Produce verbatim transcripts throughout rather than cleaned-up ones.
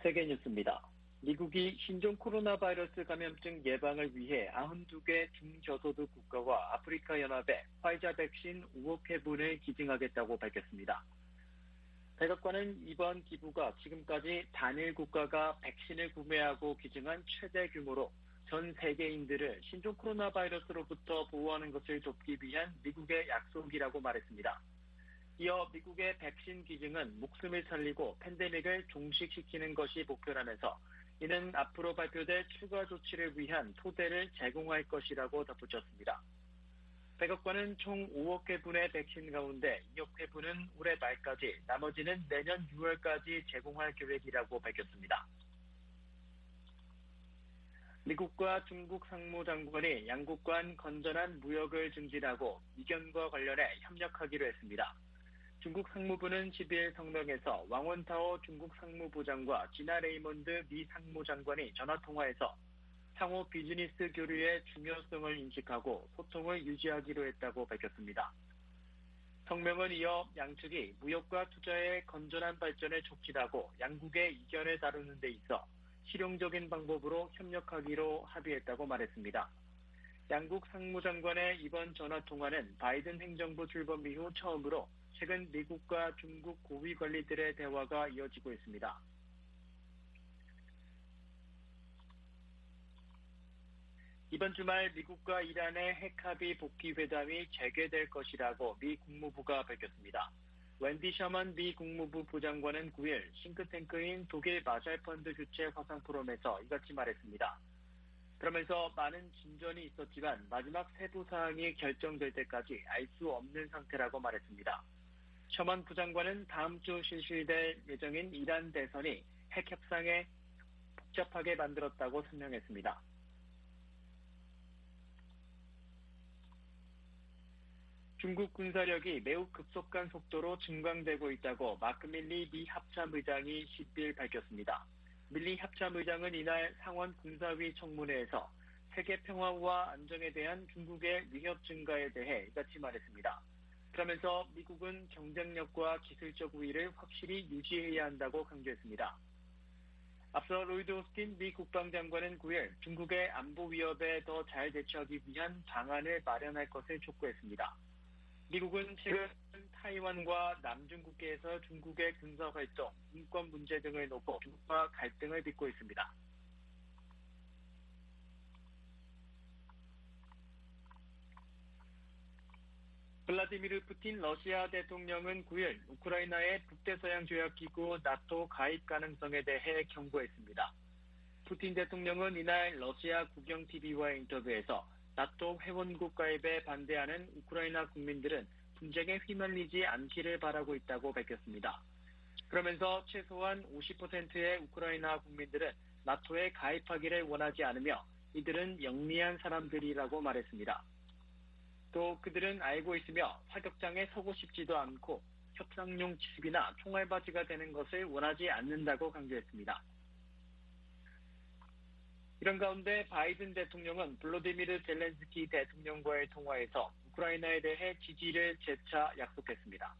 세계 뉴스입니다. 미국이 신종 코로나 바이러스 감염증 예방을 위해 구십이 개 중저소득 국가와 아프리카 연합에 화이자 백신 오억 회분을 기증하겠다고 밝혔습니다. 백악관은 이번 기부가 지금까지 단일 국가가 백신을 구매하고 기증한 최대 규모로 전 세계인들을 신종 코로나 바이러스로부터 보호하는 것을 돕기 위한 미국의 약속이라고 말했습니다. 이어 미국의 백신 기증은 목숨을 살리고 팬데믹을 종식시키는 것이 목표라면서 이는 앞으로 발표될 추가 조치를 위한 토대를 제공할 것이라고 덧붙였습니다. 백악관은 총 오억 회분의 백신 가운데 이억 회분은 올해 말까지, 나머지는 내년 유월까지 제공할 계획이라고 밝혔습니다. 미국과 중국 상무장관이 양국 간 건전한 무역을 증진하고 이견과 관련해 협력하기로 했습니다. 중국 상무부는 십이일 성명에서 왕원타오 중국 상무부장과 지나 레이몬드 미 상무장관이 전화통화에서 상호 비즈니스 교류의 중요성을 인식하고 소통을 유지하기로 했다고 밝혔습니다. 성명은 이어 양측이 무역과 투자의 건전한 발전을 촉진하고 양국의 이견을 다루는 데 있어 실용적인 방법으로 협력하기로 합의했다고 말했습니다. 양국 상무장관의 이번 전화통화는 바이든 행정부 출범 이후 처음으로 최근 미국과 중국 고위 관리들의 대화가 이어지고 있습니다. 이번 주말 미국과 이란의 핵합의 복귀 회담이 재개될 것이라고 미 국무부가 밝혔습니다. 웬디 셔먼 미 국무부 부장관은 구일 싱크탱크인 독일 마샬펀드 주최 화상 포럼에서 이같이 말했습니다. 그러면서 많은 진전이 있었지만 마지막 세부 사항이 결정될 때까지 알 수 없는 상태라고 말했습니다. 셔먼 부장관은 다음 주 실시될 예정인 이란 대선이 핵 협상에 복잡하게 만들었다고 설명했습니다. 중국 군사력이 매우 급속한 속도로 증강되고 있다고 마크 밀리 미 합참의장이 십일 밝혔습니다. 밀리 합참의장은 이날 상원 군사위 청문회에서 세계 평화와 안정에 대한 중국의 위협 증가에 대해 이같이 말했습니다. 그러면서 미국은 경쟁력과 기술적 우위를 확실히 유지해야 한다고 강조했습니다. 앞서 로이드 오스틴 미 국방장관은 구일 중국의 안보 위협에 더 잘 대처하기 위한 방안을 마련할 것을 촉구했습니다. 미국은 최근 타이완과 남중국해에서 중국의 군사활동, 인권 문제 등을 놓고 중국과 갈등을 빚고 있습니다. 블라디미르 푸틴 러시아 대통령은 구일 우크라이나의 북대서양조약기구 나토 가입 가능성에 대해 경고했습니다. 푸틴 대통령은 이날 러시아 국영티비와의 인터뷰에서 나토 회원국 가입에 반대하는 우크라이나 국민들은 분쟁에 휘말리지 않기를 바라고 있다고 밝혔습니다. 그러면서 최소한 오십 퍼센트의 우크라이나 국민들은 나토에 가입하기를 원하지 않으며 이들은 영리한 사람들이라고 말했습니다. 또 그들은 알고 있으며 사격장에 서고 싶지도 않고 협상용 칩이나 총알바지가 되는 것을 원하지 않는다고 강조했습니다. 이런 가운데 바이든 대통령은 블로디미르 젤렌스키 대통령과의 통화에서 우크라이나에 대해 지지를 재차 약속했습니다.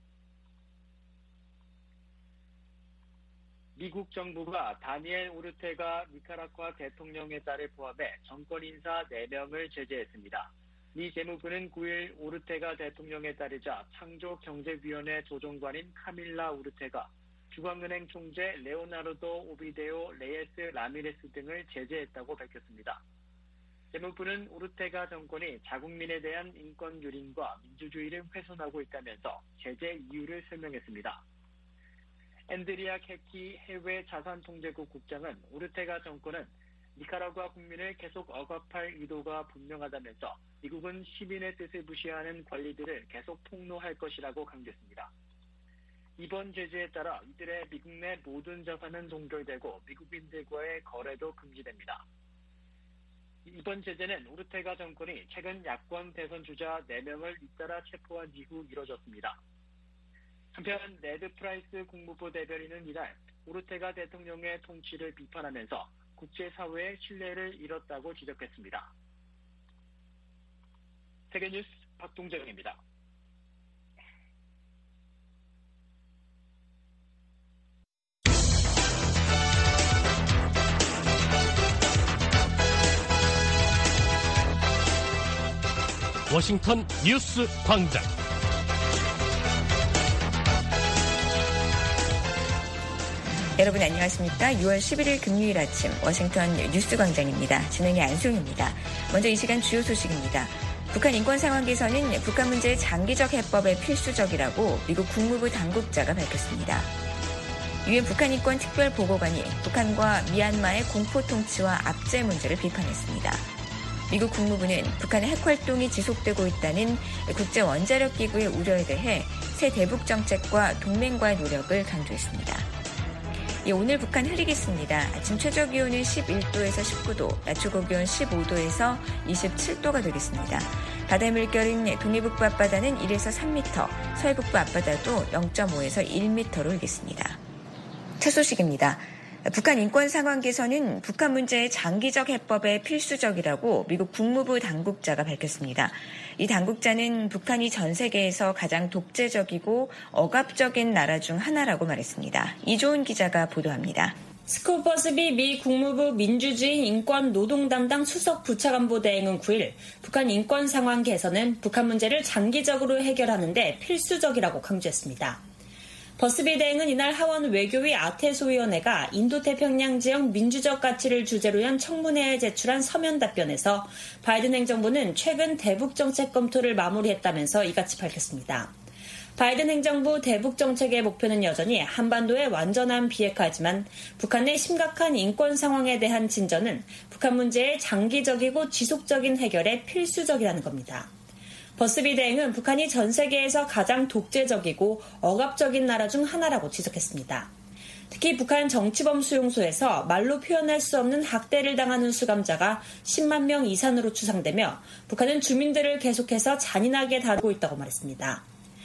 미국 정부가 다니엘 오르테가 니카라과 대통령의 딸을 포함해 정권 인사 네 명을 제재했습니다. 미 재무부는 구일 오르테가 대통령의 딸이자 창조경제위원회 조정관인 카밀라 오르테가 중앙은행 총재 레오나르도 오비데오 레예스 라미레스 등을 제재했다고 밝혔습니다. 재무부는 오르테가 정권이 자국민에 대한 인권 유린과 민주주의를 훼손하고 있다면서 제재 이유를 설명했습니다. 앤드리아 케키 해외 자산통제국 국장은 오르테가 정권은 니카라과 국민을 계속 억압할 의도가 분명하다면서 미국은 시민의 뜻을 무시하는 관리들을 계속 폭로할 것이라고 강조했습니다. 이번 제재에 따라 이들의 미국 내 모든 자산은 동결되고 미국인들과의 거래도 금지됩니다. 이번 제재는 오르테가 정권이 최근 야권 대선 주자 네 명을 잇따라 체포한 이후 이뤄졌습니다. 한편 네드 프라이스 국무부 대변인은 이날 오르테가 대통령의 통치를 비판하면서 국제사회의 신뢰를 잃었다고 지적했습니다. 세계뉴스 박동정입니다. 워싱턴 뉴스 광장. 여러분 안녕하십니까? 유월 십일일 금요일 아침 워싱턴 뉴스 광장입니다. 진행의 안수영입니다. 먼저 이 시간 주요 소식입니다. 북한 인권 상황 개선은 북한 문제의 장기적 해법에 필수적이라고 미국 국무부 당국자가 밝혔습니다. 유엔 북한 인권 특별 보고관이 북한과 미얀마의 공포 통치와 압제 문제를 비판했습니다. 미국 국무부는 북한의 핵 활동이 지속되고 있다는 국제 원자력 기구의 우려에 대해 새 대북 정책과 동맹과의 노력을 강조했습니다. 예, 오늘 북한 흐리겠습니다. 아침 최저 기온은 십일 도에서 십구 도, 낮 최고 기온 십오 도에서 이십칠 도가 되겠습니다. 바다의 물결은 동해북부 앞바다는 일에서 삼 미터, 서해북부 앞바다도 영 점 오에서 일 미터로 일겠습니다. 첫 소식입니다. 북한 인권 상황 개선은 북한 문제의 장기적 해법에 필수적이라고 미국 국무부 당국자가 밝혔습니다. 이 당국자는 북한이 전 세계에서 가장 독재적이고 억압적인 나라 중 하나라고 말했습니다. 이조은 기자가 보도합니다. 스콧 버스비 미 국무부 민주주의 인권 노동 담당 수석 부차관보 대행은 구일 북한 인권 상황 개선은 북한 문제를 장기적으로 해결하는 데 필수적이라고 강조했습니다. 버스비 대행은 이날 하원 외교위 아태소위원회가 인도태평양 지역 민주적 가치를 주제로 한 청문회에 제출한 서면 답변에서 바이든 행정부는 최근 대북 정책 검토를 마무리했다면서 이같이 밝혔습니다. 바이든 행정부 대북 정책의 목표는 여전히 한반도의 완전한 비핵화지만 북한의 심각한 인권 상황에 대한 진전은 북한 문제의 장기적이고 지속적인 해결에 필수적이라는 겁니다. 버스비 대행은 북한이 전 세계에서 가장 독재적이고 억압적인 나라 중 하나라고 지적했습니다. 특히 북한 정치범 수용소에서 말로 표현할 수 없는 학대를 당하는 수감자가 십만 명 이상으로 추산되며 북한은 주민들을 계속해서 잔인하게 다루고 있다고 말했습니다.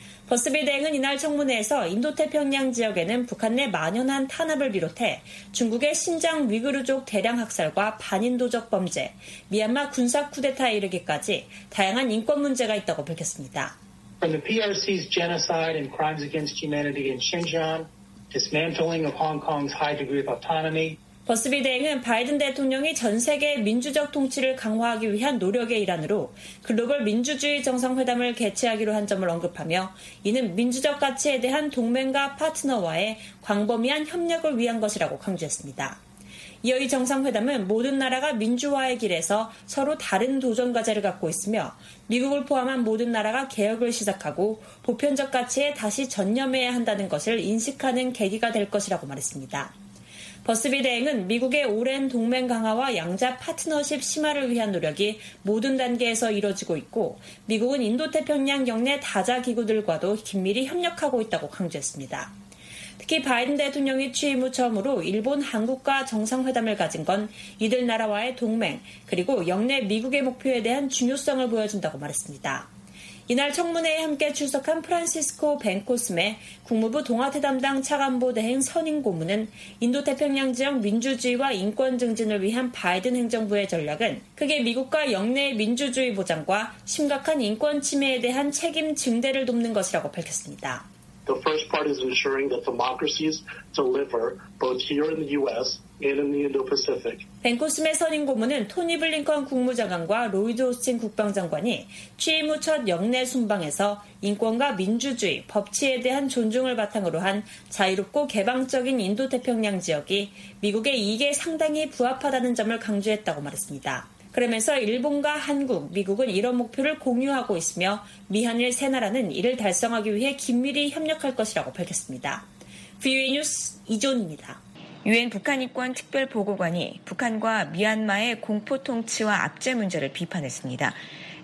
버스비 대행은 이날 청문회에서 인도태평양 지역에는 북한 내 만연한 탄압을 비롯해 중국의 신장 위구르족 대량 학살과 반인도적 범죄, 미얀마 군사 쿠데타에 이르기까지 다양한 인권 문제가 있다고 밝혔습니다. From the 피알씨's genocide and crimes against humanity in Xinjiang, dismantling of Hong Kong's high degree of autonomy, 버스비 대행은 바이든 대통령이 전 세계 민주적 통치를 강화하기 위한 노력의 일환으로 글로벌 민주주의 정상회담을 개최하기로 한 점을 언급하며 이는 민주적 가치에 대한 동맹과 파트너와의 광범위한 협력을 위한 것이라고 강조했습니다. 이어 이 정상회담은 모든 나라가 민주화의 길에서 서로 다른 도전 과제를 갖고 있으며 미국을 포함한 모든 나라가 개혁을 시작하고 보편적 가치에 다시 전념해야 한다는 것을 인식하는 계기가 될 것이라고 말했습니다. 버스비 대행은 미국의 오랜 동맹 강화와 양자 파트너십 심화를 위한 노력이 모든 단계에서 이뤄지고 있고 미국은 인도태평양 영내 다자 기구들과도 긴밀히 협력하고 있다고 강조했습니다. 특히 바이든 대통령이 취임 후 처음으로 일본, 한국과 정상회담을 가진 건 이들 나라와의 동맹 그리고 영내 미국의 목표에 대한 중요성을 보여준다고 말했습니다. 이날 청문회에 함께 출석한 프란시스코 벤코스메 국무부 동아태 담당 차관보 대행 선임 고문은 인도태평양 지역 민주주의와 인권 증진을 위한 바이든 행정부의 전략은 크게 미국과 영내의 민주주의 보장과 심각한 인권 침해에 대한 책임 증대를 돕는 것이라고 밝혔습니다. The first part is ensuring that democracies deliver both here in the U.S. and in the Indo-Pacific. 벤코스메 선임 고문은 토니 블링컨 국무장관과 로이드 오스틴 국방장관이 취임 후 첫 영내 순방에서 인권과 민주주의, 법치에 대한 존중을 바탕으로 한 자유롭고 개방적인 인도태평양 지역이 미국의 이익에 상당히 부합하다는 점을 강조했다고 말했습니다. 그러면서 일본과 한국, 미국은 이런 목표를 공유하고 있으며 미한일 세 나라는 이를 달성하기 위해 긴밀히 협력할 것이라고 밝혔습니다. 브이오에이 뉴스 이존입니다. 유엔 북한 인권 특별 보고관이 북한과 미얀마의 공포 통치와 압제 문제를 비판했습니다.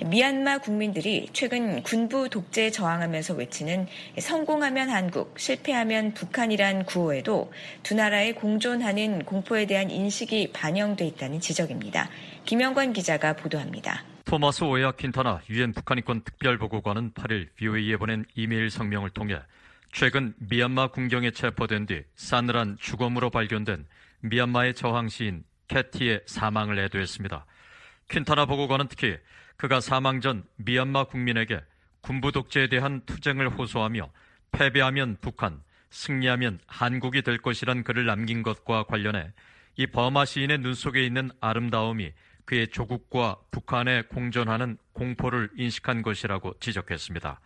미얀마 국민들이 최근 군부 독재에 저항하면서 외치는 성공하면 한국, 실패하면 북한이란 구호에도 두 나라의 공존하는 공포에 대한 인식이 반영돼 있다는 지적입니다. 김영관 기자가 보도합니다. 토마스 오야 퀸타나 유엔 북한인권 특별보고관은 팔일 브이오에이에 보낸 이메일 성명을 통해 최근 미얀마 군경에 체포된 뒤 싸늘한 주검으로 발견된 미얀마의 저항시인 캐티의 사망을 애도했습니다. 퀸타나 보고관은 특히 그가 사망 전 미얀마 국민에게 군부 독재에 대한 투쟁을 호소하며 패배하면 북한, 승리하면 한국이 될 것이란 글을 남긴 것과 관련해 이 버마 시인의 눈 속에 있는 아름다움이 그의 조국과 북한에 공존하는 공포를 인식한 것이라고 지적했습니다.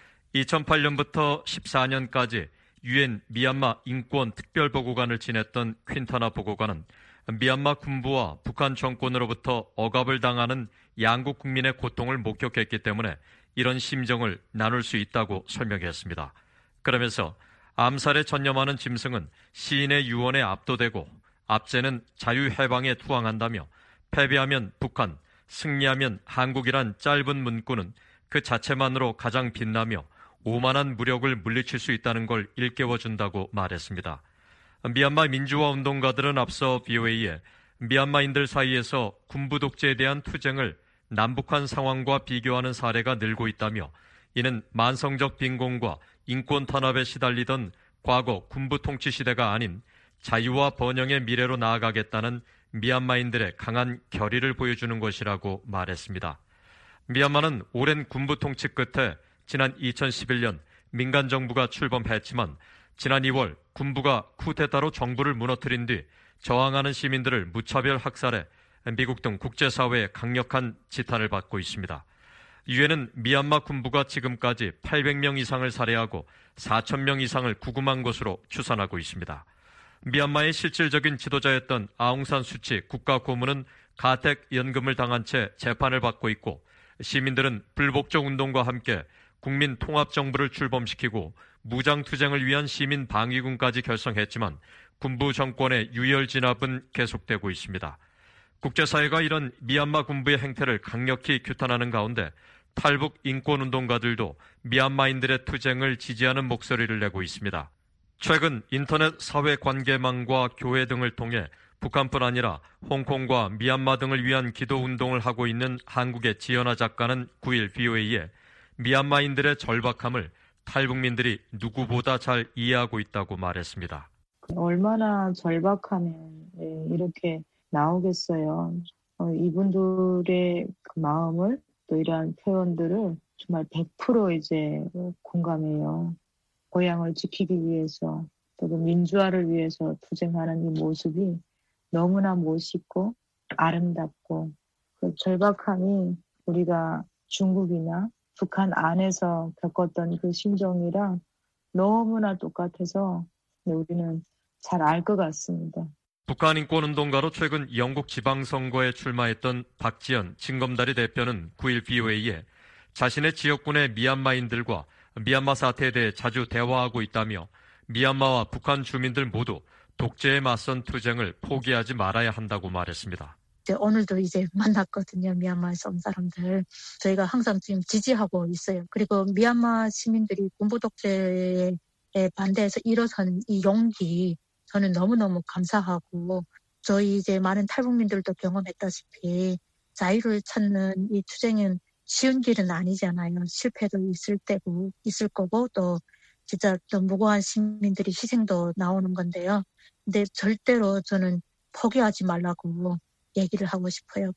이천팔 년부터 십사 년까지 유엔 미얀마 인권 특별보고관을 지냈던 퀸터나 보고관은 미얀마 군부와 북한 정권으로부터 억압을 당하는 양국 국민의 고통을 목격했기 때문에 이런 심정을 나눌 수 있다고 설명했습니다. 그러면서 암살에 전념하는 짐승은 시인의 유언에 압도되고 압제는 자유해방에 투항한다며 패배하면 북한, 승리하면 한국이란 짧은 문구는 그 자체만으로 가장 빛나며 오만한 무력을 물리칠 수 있다는 걸 일깨워준다고 말했습니다. 미얀마 민주화 운동가들은 앞서 브이오에이에 미얀마인들 사이에서 군부 독재에 대한 투쟁을 남북한 상황과 비교하는 사례가 늘고 있다며 이는 만성적 빈곤과 인권 탄압에 시달리던 과거 군부 통치 시대가 아닌 자유와 번영의 미래로 나아가겠다는 미얀마인들의 강한 결의를 보여주는 것이라고 말했습니다. 미얀마는 오랜 군부 통치 끝에 지난 이천십일 년 민간 정부가 출범했지만 지난 이월 군부가 쿠데타로 정부를 무너뜨린 뒤 저항하는 시민들을 무차별 학살해 미국 등 국제사회의 강력한 지탄을 받고 있습니다. 유엔은 미얀마 군부가 지금까지 팔백 명 이상을 살해하고 사천 명 이상을 구금한 것으로 추산하고 있습니다. 미얀마의 실질적인 지도자였던 아웅산 수치 국가고문은 가택 연금을 당한 채 재판을 받고 있고 시민들은 불복종 운동과 함께 국민 통합정부를 출범시키고 무장투쟁을 위한 시민 방위군까지 결성했지만 군부 정권의 유혈 진압은 계속되고 있습니다. 국제사회가 이런 미얀마 군부의 행태를 강력히 규탄하는 가운데 탈북 인권운동가들도 미얀마인들의 투쟁을 지지하는 목소리를 내고 있습니다. 최근 인터넷 사회관계망과 교회 등을 통해 북한뿐 아니라 홍콩과 미얀마 등을 위한 기도운동을 하고 있는 한국의 지연아 작가는 구일 브이오에이에 미얀마인들의 절박함을 탈북민들이 누구보다 잘 이해하고 있다고 말했습니다. 얼마나 절박하면 이렇게 나오겠어요. 이분들의 그 마음을 또 이러한 표현들을 정말 백 퍼센트 이제 공감해요. 고향을 지키기 위해서 또 민주화를 위해서 투쟁하는 이 모습이 너무나 멋있고 아름답고 그 절박함이 우리가 중국이나 북한 안에서 겪었던 그 심정이랑 너무나 똑같아서 우리는 잘 알 것 같습니다. 북한 인권운동가로 최근 영국 지방선거에 출마했던 박지연 진검다리 대표는 구일 브이오에이에 자신의 지역군의 미얀마인들과 미얀마 사태에 대해 자주 대화하고 있다며 미얀마와 북한 주민들 모두 독재에 맞선 투쟁을 포기하지 말아야 한다고 말했습니다. 오늘도 이제 만났거든요. 미얀마에서 온 사람들. 저희가 항상 지금 지지하고 있어요. 그리고 미얀마 시민들이 군부 독재에 반대해서 일어선 이 용기 저는 너무너무 감사하고 저희 이제 많은 탈북민들도 경험했다시피 자유를 찾는 이 투쟁은 쉬운 길은 아니잖아요. 실패도 있을 때고 있을 거고 또 진짜 또 무고한 시민들이 희생도 나오는 건데요. 근데 절대로 저는 포기하지 말라고 얘기를 하고 싶어요.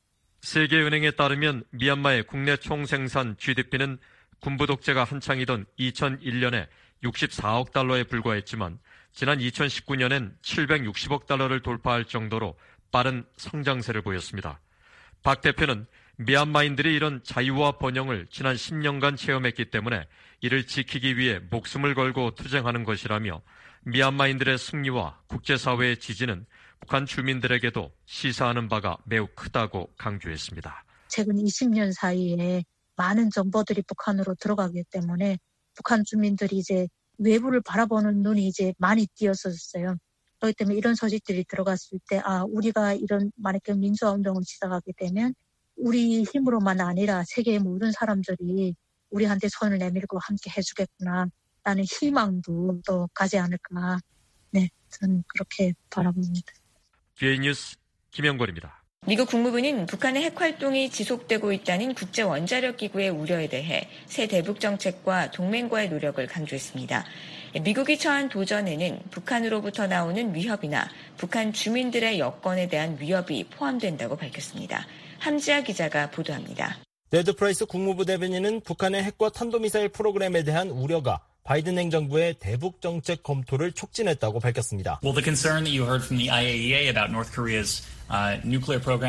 세계은행에 따르면 미얀마의 국내 총생산 지디피는 군부 독재가 한창이던 이천일 년에 육십사억 달러에 불과했지만 지난 이천십구 년엔 칠백육십억 달러를 돌파할 정도로 빠른 성장세를 보였습니다. 박 대표는 미얀마인들이 이런 자유와 번영을 지난 십 년간 체험했기 때문에 이를 지키기 위해 목숨을 걸고 투쟁하는 것이라며 미얀마인들의 승리와 국제사회의 지지는 북한 주민들에게도 시사하는 바가 매우 크다고 강조했습니다. 최근 이십 년 사이에 많은 정보들이 북한으로 들어가기 때문에 북한 주민들이 이제 외부를 바라보는 눈이 이제 많이 띄었었어요. 그렇기 때문에 이런 소식들이 들어갔을 때, 아, 우리가 이런 만약에 민주화 운동을 시작하게 되면 우리 힘으로만 아니라 세계의 모든 사람들이 우리한테 손을 내밀고 함께 해주겠구나 라는 희망도 또 가지 않을까. 네, 저는 그렇게 바라봅니다. 디에이 뉴스 김영걸입니다. 미국 국무부는 북한의 핵활동이 지속되고 있다는 국제원자력기구의 우려에 대해 새 대북 정책과 동맹과의 노력을 강조했습니다. 미국이 처한 도전에는 북한으로부터 나오는 위협이나 북한 주민들의 여건에 대한 위협이 포함된다고 밝혔습니다. 함지아 기자가 보도합니다. 네드 프라이스 국무부 대변인은 북한의 핵과 탄도미사일 프로그램에 대한 우려가 바이든 행정부의 대북 정책 검토를 촉진했다고 밝혔습니다. Well, the concern that you heard from the 아이에이이에이 about North Korea's uh, nuclear program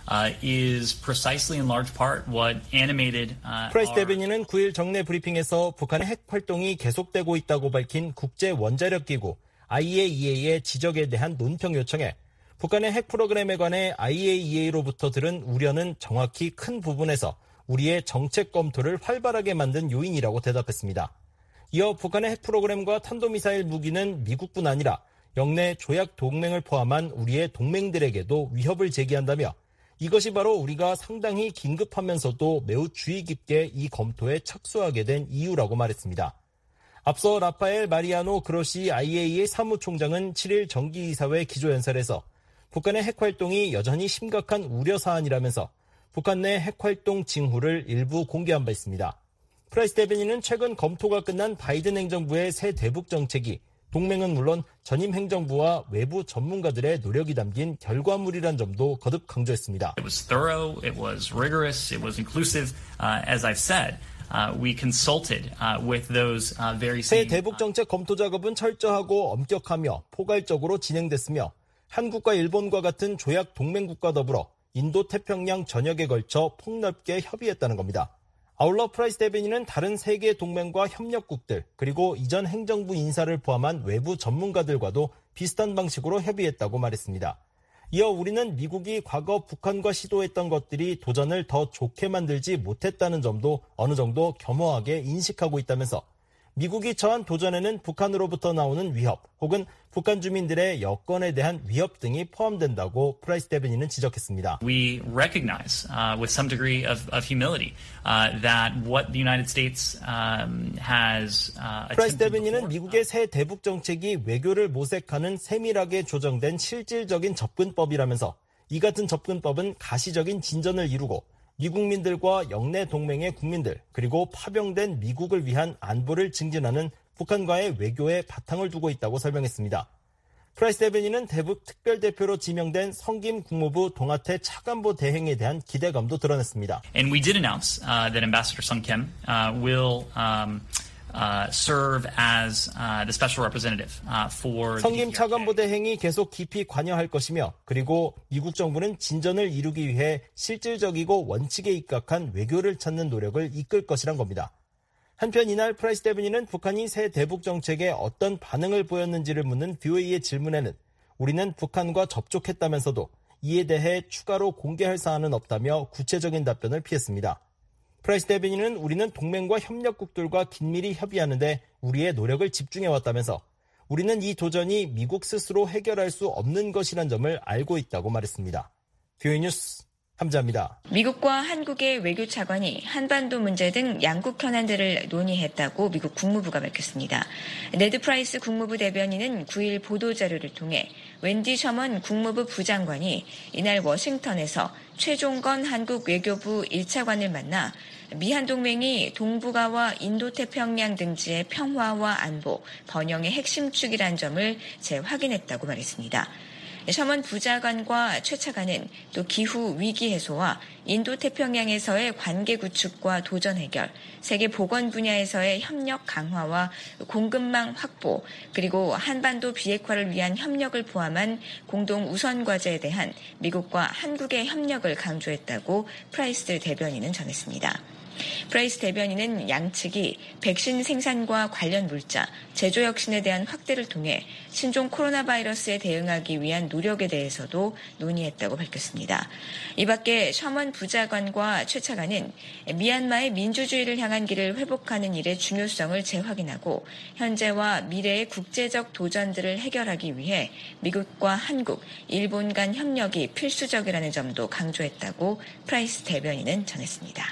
uh, is precisely in large part what animated uh, 프라이스 our... 대변인은 구일 정례 브리핑에서 북한의 핵 활동이 계속되고 있다고 밝힌 국제 원자력 기구 아이에이이에이의 지적에 대한 논평 요청에 북한의 핵 프로그램에 관해 아이에이이에이로부터 들은 우려는 정확히 큰 부분에서 우리의 정책 검토를 활발하게 만든 요인이라고 대답했습니다. 이어 북한의 핵 프로그램과 탄도미사일 무기는 미국뿐 아니라 영내 조약 동맹을 포함한 우리의 동맹들에게도 위협을 제기한다며 이것이 바로 우리가 상당히 긴급하면서도 매우 주의 깊게 이 검토에 착수하게 된 이유라고 말했습니다. 앞서 라파엘 마리아노 그로시 아이에이이에이 사무총장은 칠일 정기이사회 기조연설에서 북한의 핵활동이 여전히 심각한 우려사안이라면서 북한 내 핵활동 징후를 일부 공개한 바 있습니다. 프라이스 대변인은 최근 검토가 끝난 바이든 행정부의 새 대북 정책이 동맹은 물론 전임 행정부와 외부 전문가들의 노력이 담긴 결과물이란 점도 거듭 강조했습니다. It was thorough, it was rigorous, it was inclusive. Uh, as I've said, uh, we consulted uh, with those uh, very 새 same... 대북 정책 검토 작업은 철저하고 엄격하며 포괄적으로 진행됐으며 한국과 일본과 같은 조약 동맹국과 더불어 인도 태평양 전역에 걸쳐 폭넓게 협의했다는 겁니다. 아울러 프라이스 대변인은 다른 세계 동맹과 협력국들 그리고 이전 행정부 인사를 포함한 외부 전문가들과도 비슷한 방식으로 협의했다고 말했습니다. 이어 우리는 미국이 과거 북한과 시도했던 것들이 도전을 더 좋게 만들지 못했다는 점도 어느 정도 겸허하게 인식하고 있다면서 미국이 처한 도전에는 북한으로부터 나오는 위협 혹은 북한 주민들의 여건에 대한 위협 등이 포함된다고 프라이스 대변인은 지적했습니다. We recognize uh, with some degree of, of humility uh, that what the United States um, has uh, 프라이스 대변인은 미국의 새 대북 정책이 외교를 모색하는 세밀하게 조정된 실질적인 접근법이라면서 이 같은 접근법은 가시적인 진전을 이루고 미국민들과 영내 동맹의 국민들 그리고 파병된 미국을 위한 안보를 증진하는 북한과의 외교에 바탕을 두고 있다고 설명했습니다. 프라이스 대변인은 대북 특별대표로 지명된 성김 국무부 동아태 차관보 대행에 대한 기대감도 드러냈습니다. And we did announce uh, that Ambassador Sung Kim uh, will um, uh, serve as uh, the special representative uh, for 성김 차관보 대행이 계속 깊이 관여할 것이며 그리고 미국 정부는 진전을 이루기 위해 실질적이고 원칙에 입각한 외교를 찾는 노력을 이끌 것이란 겁니다. 한편 이날 프라이스 대변인은 북한이 새 대북 정책에 어떤 반응을 보였는지를 묻는 브이오에이의 질문에는 우리는 북한과 접촉했다면서도 이에 대해 추가로 공개할 사안은 없다며 구체적인 답변을 피했습니다. 프라이스 대변인은 우리는 동맹과 협력국들과 긴밀히 협의하는데 우리의 노력을 집중해왔다면서 우리는 이 도전이 미국 스스로 해결할 수 없는 것이란 점을 알고 있다고 말했습니다. 브이오에이 뉴스 함자입니다. 미국과 한국의 외교 차관이 한반도 문제 등 양국 현안들을 논의했다고 미국 국무부가 밝혔습니다. 네드 프라이스 국무부 대변인은 구일 보도자료를 통해 웬디 셔먼 국무부 부장관이 이날 워싱턴에서 최종건 한국 외교부 일 차관을 만나 미한 동맹이 동북아와 인도태평양 등지의 평화와 안보, 번영의 핵심 축이란 점을 재확인했다고 말했습니다. 셔먼 부장관과 최 차관은 또 기후 위기 해소와 인도태평양에서의 관계 구축과 도전 해결, 세계 보건 분야에서의 협력 강화와 공급망 확보, 그리고 한반도 비핵화를 위한 협력을 포함한 공동 우선 과제에 대한 미국과 한국의 협력을 강조했다고 프라이스 대변인은 전했습니다. 프라이스 대변인은 양측이 백신 생산과 관련 물자, 제조 혁신에 대한 확대를 통해 신종 코로나 바이러스에 대응하기 위한 노력에 대해서도 논의했다고 밝혔습니다. 이 밖에 셔먼 부장관과 최 차관은 미얀마의 민주주의를 향한 길을 회복하는 일의 중요성을 재확인하고 현재와 미래의 국제적 도전들을 해결하기 위해 미국과 한국, 일본 간 협력이 필수적이라는 점도 강조했다고 프라이스 대변인은 전했습니다.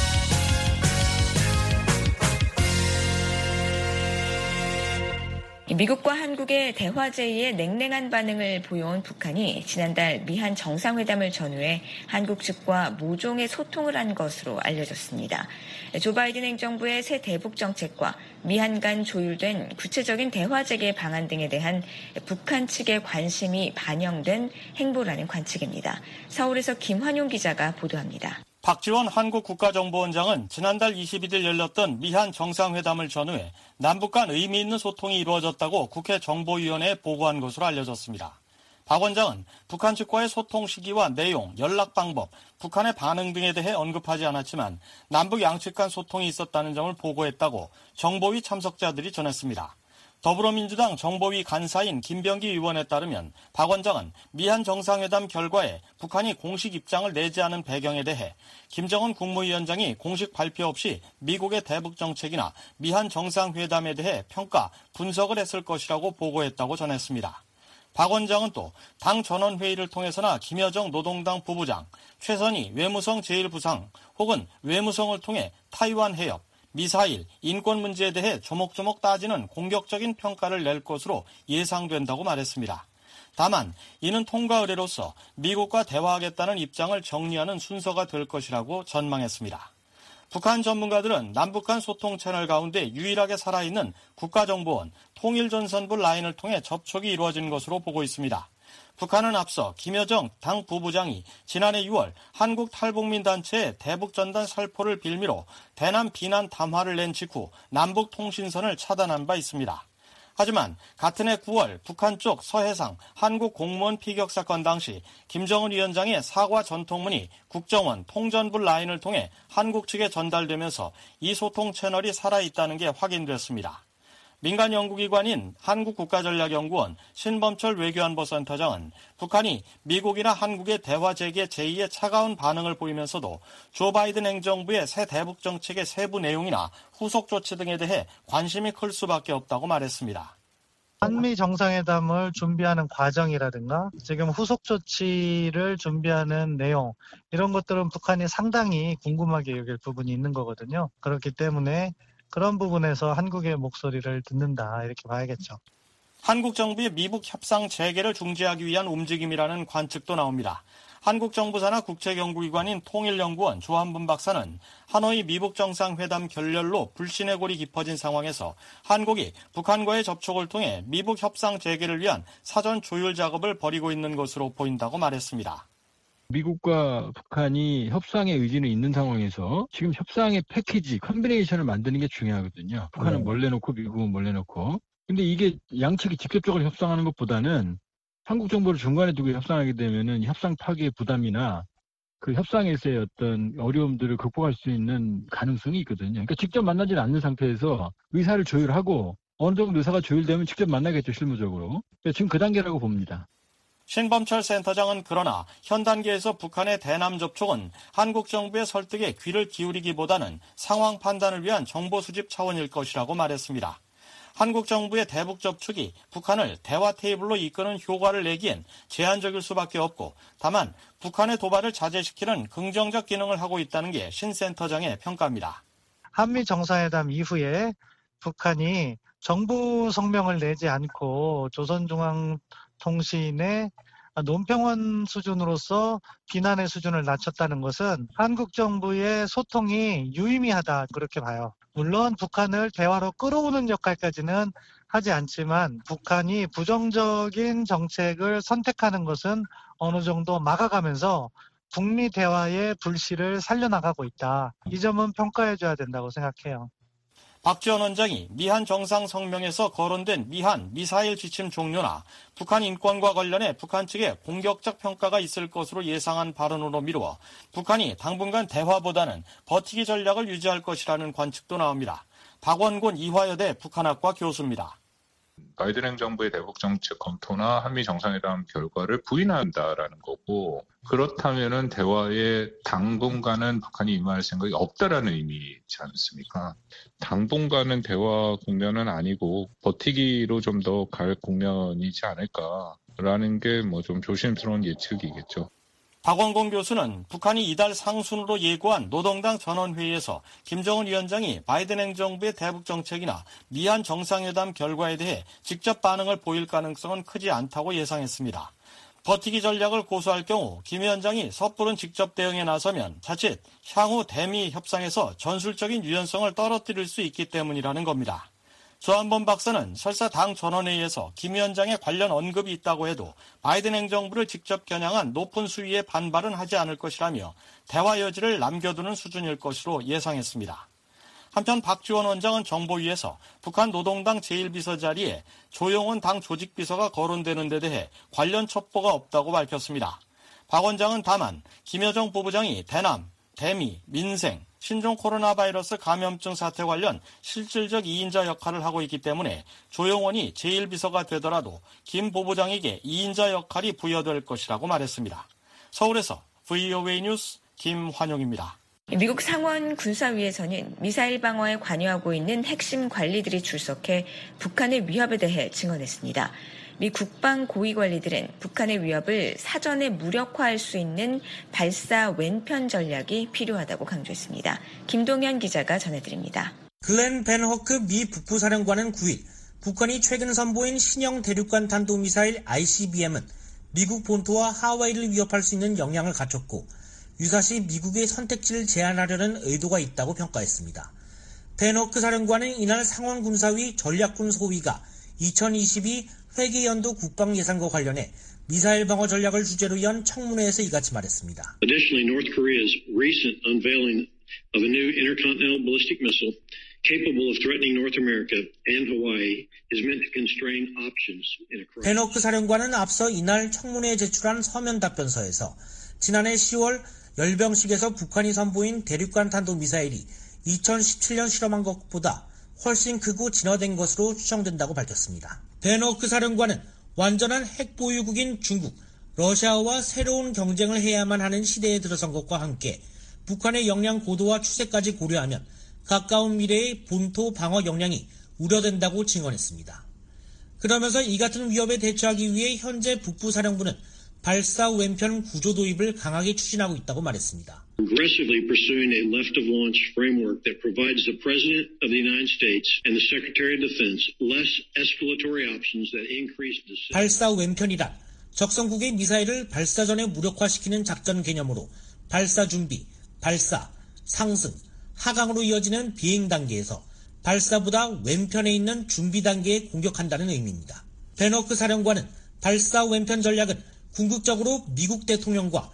미국과 한국의 대화 제의에 냉랭한 반응을 보여온 북한이 지난달 미한 정상회담을 전후해 한국 측과 모종의 소통을 한 것으로 알려졌습니다. 조 바이든 행정부의 새 대북 정책과 미한 간 조율된 구체적인 대화 재개 방안 등에 대한 북한 측의 관심이 반영된 행보라는 관측입니다. 서울에서 김환용 기자가 보도합니다. 박지원 한국 국가정보원장은 지난달 이십일일 열렸던 미한 정상회담을 전후해 남북 간 의미 있는 소통이 이루어졌다고 국회 정보위원회에 보고한 것으로 알려졌습니다. 박 원장은 북한 측과의 소통 시기와 내용, 연락 방법, 북한의 반응 등에 대해 언급하지 않았지만 남북 양측 간 소통이 있었다는 점을 보고했다고 정보위 참석자들이 전했습니다. 더불어민주당 정보위 간사인 김병기 의원에 따르면 박 원장은 미한 정상회담 결과에 북한이 공식 입장을 내지 않은 배경에 대해 김정은 국무위원장이 공식 발표 없이 미국의 대북 정책이나 미한 정상회담에 대해 평가, 분석을 했을 것이라고 보고했다고 전했습니다. 박 원장은 또 당 전원회의를 통해서나 김여정 노동당 부부장, 최선희 외무성 제일 부상 혹은 외무성을 통해 타이완 해협, 미사일, 인권 문제에 대해 조목조목 따지는 공격적인 평가를 낼 것으로 예상된다고 말했습니다. 다만 이는 통과 의례로서 미국과 대화하겠다는 입장을 정리하는 순서가 될 것이라고 전망했습니다. 북한 전문가들은 남북한 소통 채널 가운데 유일하게 살아있는 국가정보원 통일전선부 라인을 통해 접촉이 이루어진 것으로 보고 있습니다. 북한은 앞서 김여정 당 부부장이 지난해 유월 한국 탈북민 단체에 대북전단 살포를 빌미로 대남 비난 담화를 낸 직후 남북 통신선을 차단한 바 있습니다. 하지만 같은 해 구월 북한 쪽 서해상 한국 공무원 피격 사건 당시 김정은 위원장의 사과 전통문이 국정원 통전부 라인을 통해 한국 측에 전달되면서 이 소통 채널이 살아있다는 게 확인됐습니다. 민간 연구기관인 한국국가전략연구원 신범철 외교안보센터장은 북한이 미국이나 한국의 대화 재개 제의에 차가운 반응을 보이면서도 조 바이든 행정부의 새 대북 정책의 세부 내용이나 후속 조치 등에 대해 관심이 클 수밖에 없다고 말했습니다. 한미 정상회담을 준비하는 과정이라든가 지금 후속 조치를 준비하는 내용 이런 것들은 북한이 상당히 궁금하게 여길 부분이 있는 거거든요. 그렇기 때문에 그런 부분에서 한국의 목소리를 듣는다 이렇게 봐야겠죠. 한국 정부의 미북 협상 재개를 중지하기 위한 움직임이라는 관측도 나옵니다. 한국 정부 산하 국책연구기관인 통일연구원 조한분 박사는 하노이 미북 정상회담 결렬로 불신의 골이 깊어진 상황에서 한국이 북한과의 접촉을 통해 미북 협상 재개를 위한 사전 조율 작업을 벌이고 있는 것으로 보인다고 말했습니다. 미국과 북한이 협상의 의지는 있는 상황에서 지금 협상의 패키지, 컨비네이션을 만드는 게 중요하거든요. 북한은 네. 몰래 놓고 미국은 몰래 놓고. 근데 이게 양측이 직접적으로 협상하는 것보다는 한국 정부를 중간에 두고 협상하게 되면은 협상 파기의 부담이나 그 협상에서의 어떤 어려움들을 극복할 수 있는 가능성이 있거든요. 그러니까 직접 만나지는 않는 상태에서 의사를 조율하고 어느 정도 의사가 조율되면 직접 만나겠죠, 실무적으로. 지금 그 단계라고 봅니다. 신범철 센터장은 그러나 현 단계에서 북한의 대남 접촉은 한국 정부의 설득에 귀를 기울이기보다는 상황 판단을 위한 정보 수집 차원일 것이라고 말했습니다. 한국 정부의 대북 접촉이 북한을 대화 테이블로 이끄는 효과를 내기엔 제한적일 수밖에 없고 다만 북한의 도발을 자제시키는 긍정적 기능을 하고 있다는 게 신 센터장의 평가입니다. 한미 정상회담 이후에 북한이 정부 성명을 내지 않고 조선중앙통신의 논평원 수준으로서 비난의 수준을 낮췄다는 것은 한국 정부의 소통이 유의미하다 그렇게 봐요. 물론 북한을 대화로 끌어오는 역할까지는 하지 않지만 북한이 부정적인 정책을 선택하는 것은 어느 정도 막아가면서 북미 대화의 불씨를 살려나가고 있다. 이 점은 평가해줘야 된다고 생각해요. 박지원 원장이 미한 정상성명에서 거론된 미한 미사일 지침 종료나 북한 인권과 관련해 북한 측에 공격적 평가가 있을 것으로 예상한 발언으로 미루어 북한이 당분간 대화보다는 버티기 전략을 유지할 것이라는 관측도 나옵니다. 박원곤 이화여대 북한학과 교수입니다. 바이든 행정부의 대북 정책 검토나 한미 정상회담 결과를 부인한다라는 거고 그렇다면은 대화에 당분간은 북한이 임할 생각이 없다라는 의미이지 않습니까? 당분간은 대화 국면은 아니고 버티기로 좀 더 갈 국면이지 않을까라는 게 뭐 좀 조심스러운 예측이겠죠. 박원공 교수는 북한이 이달 상순으로 예고한 노동당 전원회의에서 김정은 위원장이 바이든 행정부의 대북 정책이나 미한 정상회담 결과에 대해 직접 반응을 보일 가능성은 크지 않다고 예상했습니다. 버티기 전략을 고수할 경우 김 위원장이 섣부른 직접 대응에 나서면 자칫 향후 대미 협상에서 전술적인 유연성을 떨어뜨릴 수 있기 때문이라는 겁니다. 조한범 박사는 설사 당 전원회의에서 김 위원장의 관련 언급이 있다고 해도 바이든 행정부를 직접 겨냥한 높은 수위의 반발은 하지 않을 것이라며 대화 여지를 남겨두는 수준일 것으로 예상했습니다. 한편 박지원 원장은 정보위에서 북한 노동당 제일 비서 자리에 조용원 당 조직비서가 거론되는 데 대해 관련 첩보가 없다고 밝혔습니다. 박 원장은 다만 김여정 부부장이 대남, 대미, 민생, 신종 코로나 바이러스 감염증 사태 관련 실질적 이인자 역할을 하고 있기 때문에 조용원이 제일 비서가 되더라도 김 부부장에게 이인자 역할이 부여될 것이라고 말했습니다. 서울에서 브이오에이 뉴스 김환용입니다. 미국 상원 군사위에서는 미사일 방어에 관여하고 있는 핵심 관리들이 출석해 북한의 위협에 대해 증언했습니다. 미 국방 고위 관리들은 북한의 위협을 사전에 무력화할 수 있는 발사 왼편 전략이 필요하다고 강조했습니다. 김동현 기자가 전해드립니다. 글렌 벤 허크 미 북부사령관은 구일 북한이 최근 선보인 신형 대륙간 탄도미사일 아이씨비엠은 미국 본토와 하와이를 위협할 수 있는 역량을 갖췄고 유사시 미국의 선택지를 제한하려는 의도가 있다고 평가했습니다. 벤 허크 사령관은 이날 상원 군사위 전략군 소위가 이천이십이 회계연도 국방 예산과 관련해 미사일 방어 전략을 주제로 연 청문회에서 이같이 말했습니다. Additionally, North Korea's recent unveiling of a new intercontinental ballistic missile capable of threatening North America and Hawaii is meant to constrain options in a crisis. 벤 허크 사령관은 앞서 이날 청문회에 제출한 서면 답변서에서 지난해 시월 열병식에서 북한이 선보인 대륙간 탄도미사일이 이천십칠 년 실험한 것보다 훨씬 크고 진화된 것으로 추정된다고 밝혔습니다. 벤 허크 사령관은 완전한 핵 보유국인 중국, 러시아와 새로운 경쟁을 해야만 하는 시대에 들어선 것과 함께 북한의 역량 고도와 추세까지 고려하면 가까운 미래의 본토 방어 역량이 우려된다고 증언했습니다. 그러면서 이 같은 위협에 대처하기 위해 현재 북부사령부는 발사 왼편 구조 도입을 강하게 추진하고 있다고 말했습니다. Aggressively pursuing a left-of-launch framework that provides the President of the United States and the Secretary of Defense less escalatory options that increase the... 발사 왼편이란 적성국의 미사일을 발사 전에 무력화시키는 작전 개념으로 발사 준비, 발사, 상승, 하강으로 이어지는 비행 단계에서 발사보다 왼편에 있는 준비 단계에 공격한다는 의미입니다. 벤 허크 사령관은 발사 왼편 전략은 궁극적으로 미국 대통령과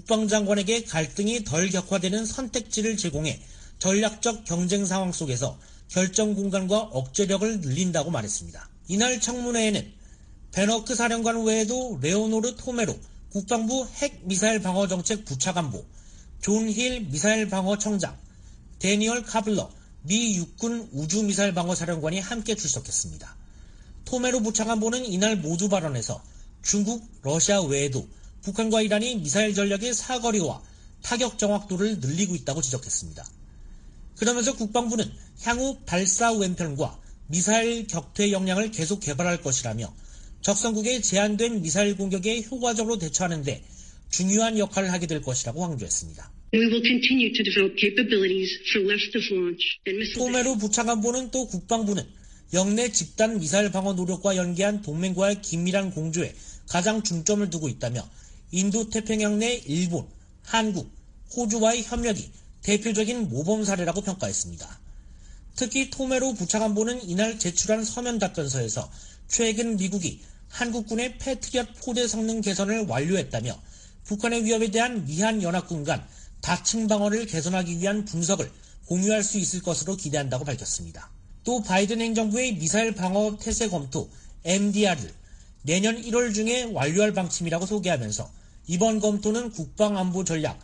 국방장관에게 갈등이 덜 격화되는 선택지를 제공해 전략적 경쟁 상황 속에서 결정 공간과 억제력을 늘린다고 말했습니다. 이날 청문회에는 벤 허크 사령관 외에도 레오노르 토메로 국방부 핵미사일 방어정책 부차관보, 존 힐 미사일 방어청장, 데니얼 카블러 미 육군 우주미사일 방어사령관이 함께 출석했습니다. 토메로 부차관보는 이날 모두 발언에서 중국, 러시아 외에도 북한과 이란이 미사일 전략의 사거리와 타격 정확도를 늘리고 있다고 지적했습니다. 그러면서 국방부는 향후 발사 왼편과 미사일 격퇴 역량을 계속 개발할 것이라며 적성국의 제한된 미사일 공격에 효과적으로 대처하는 데 중요한 역할을 하게 될 것이라고 강조했습니다. We will continue to develop capabilities for left-of-launch and missile. 토메로 부차관보는 또 국방부는 영내 집단 미사일 방어 노력과 연계한 동맹과의 긴밀한 공조에 가장 중점을 두고 있다며 인도 태평양 내 일본, 한국, 호주와의 협력이 대표적인 모범 사례라고 평가했습니다. 특히 토메로 부차관보는 이날 제출한 서면 답변서에서 최근 미국이 한국군의 패트리엇 포대 성능 개선을 완료했다며 북한의 위협에 대한 미한 연합군 간 다층 방어를 개선하기 위한 분석을 공유할 수 있을 것으로 기대한다고 밝혔습니다. 또 바이든 행정부의 미사일 방어 태세 검토 엠디알을 내년 일월 중에 완료할 방침이라고 소개하면서 이번 검토는 국방안보 전략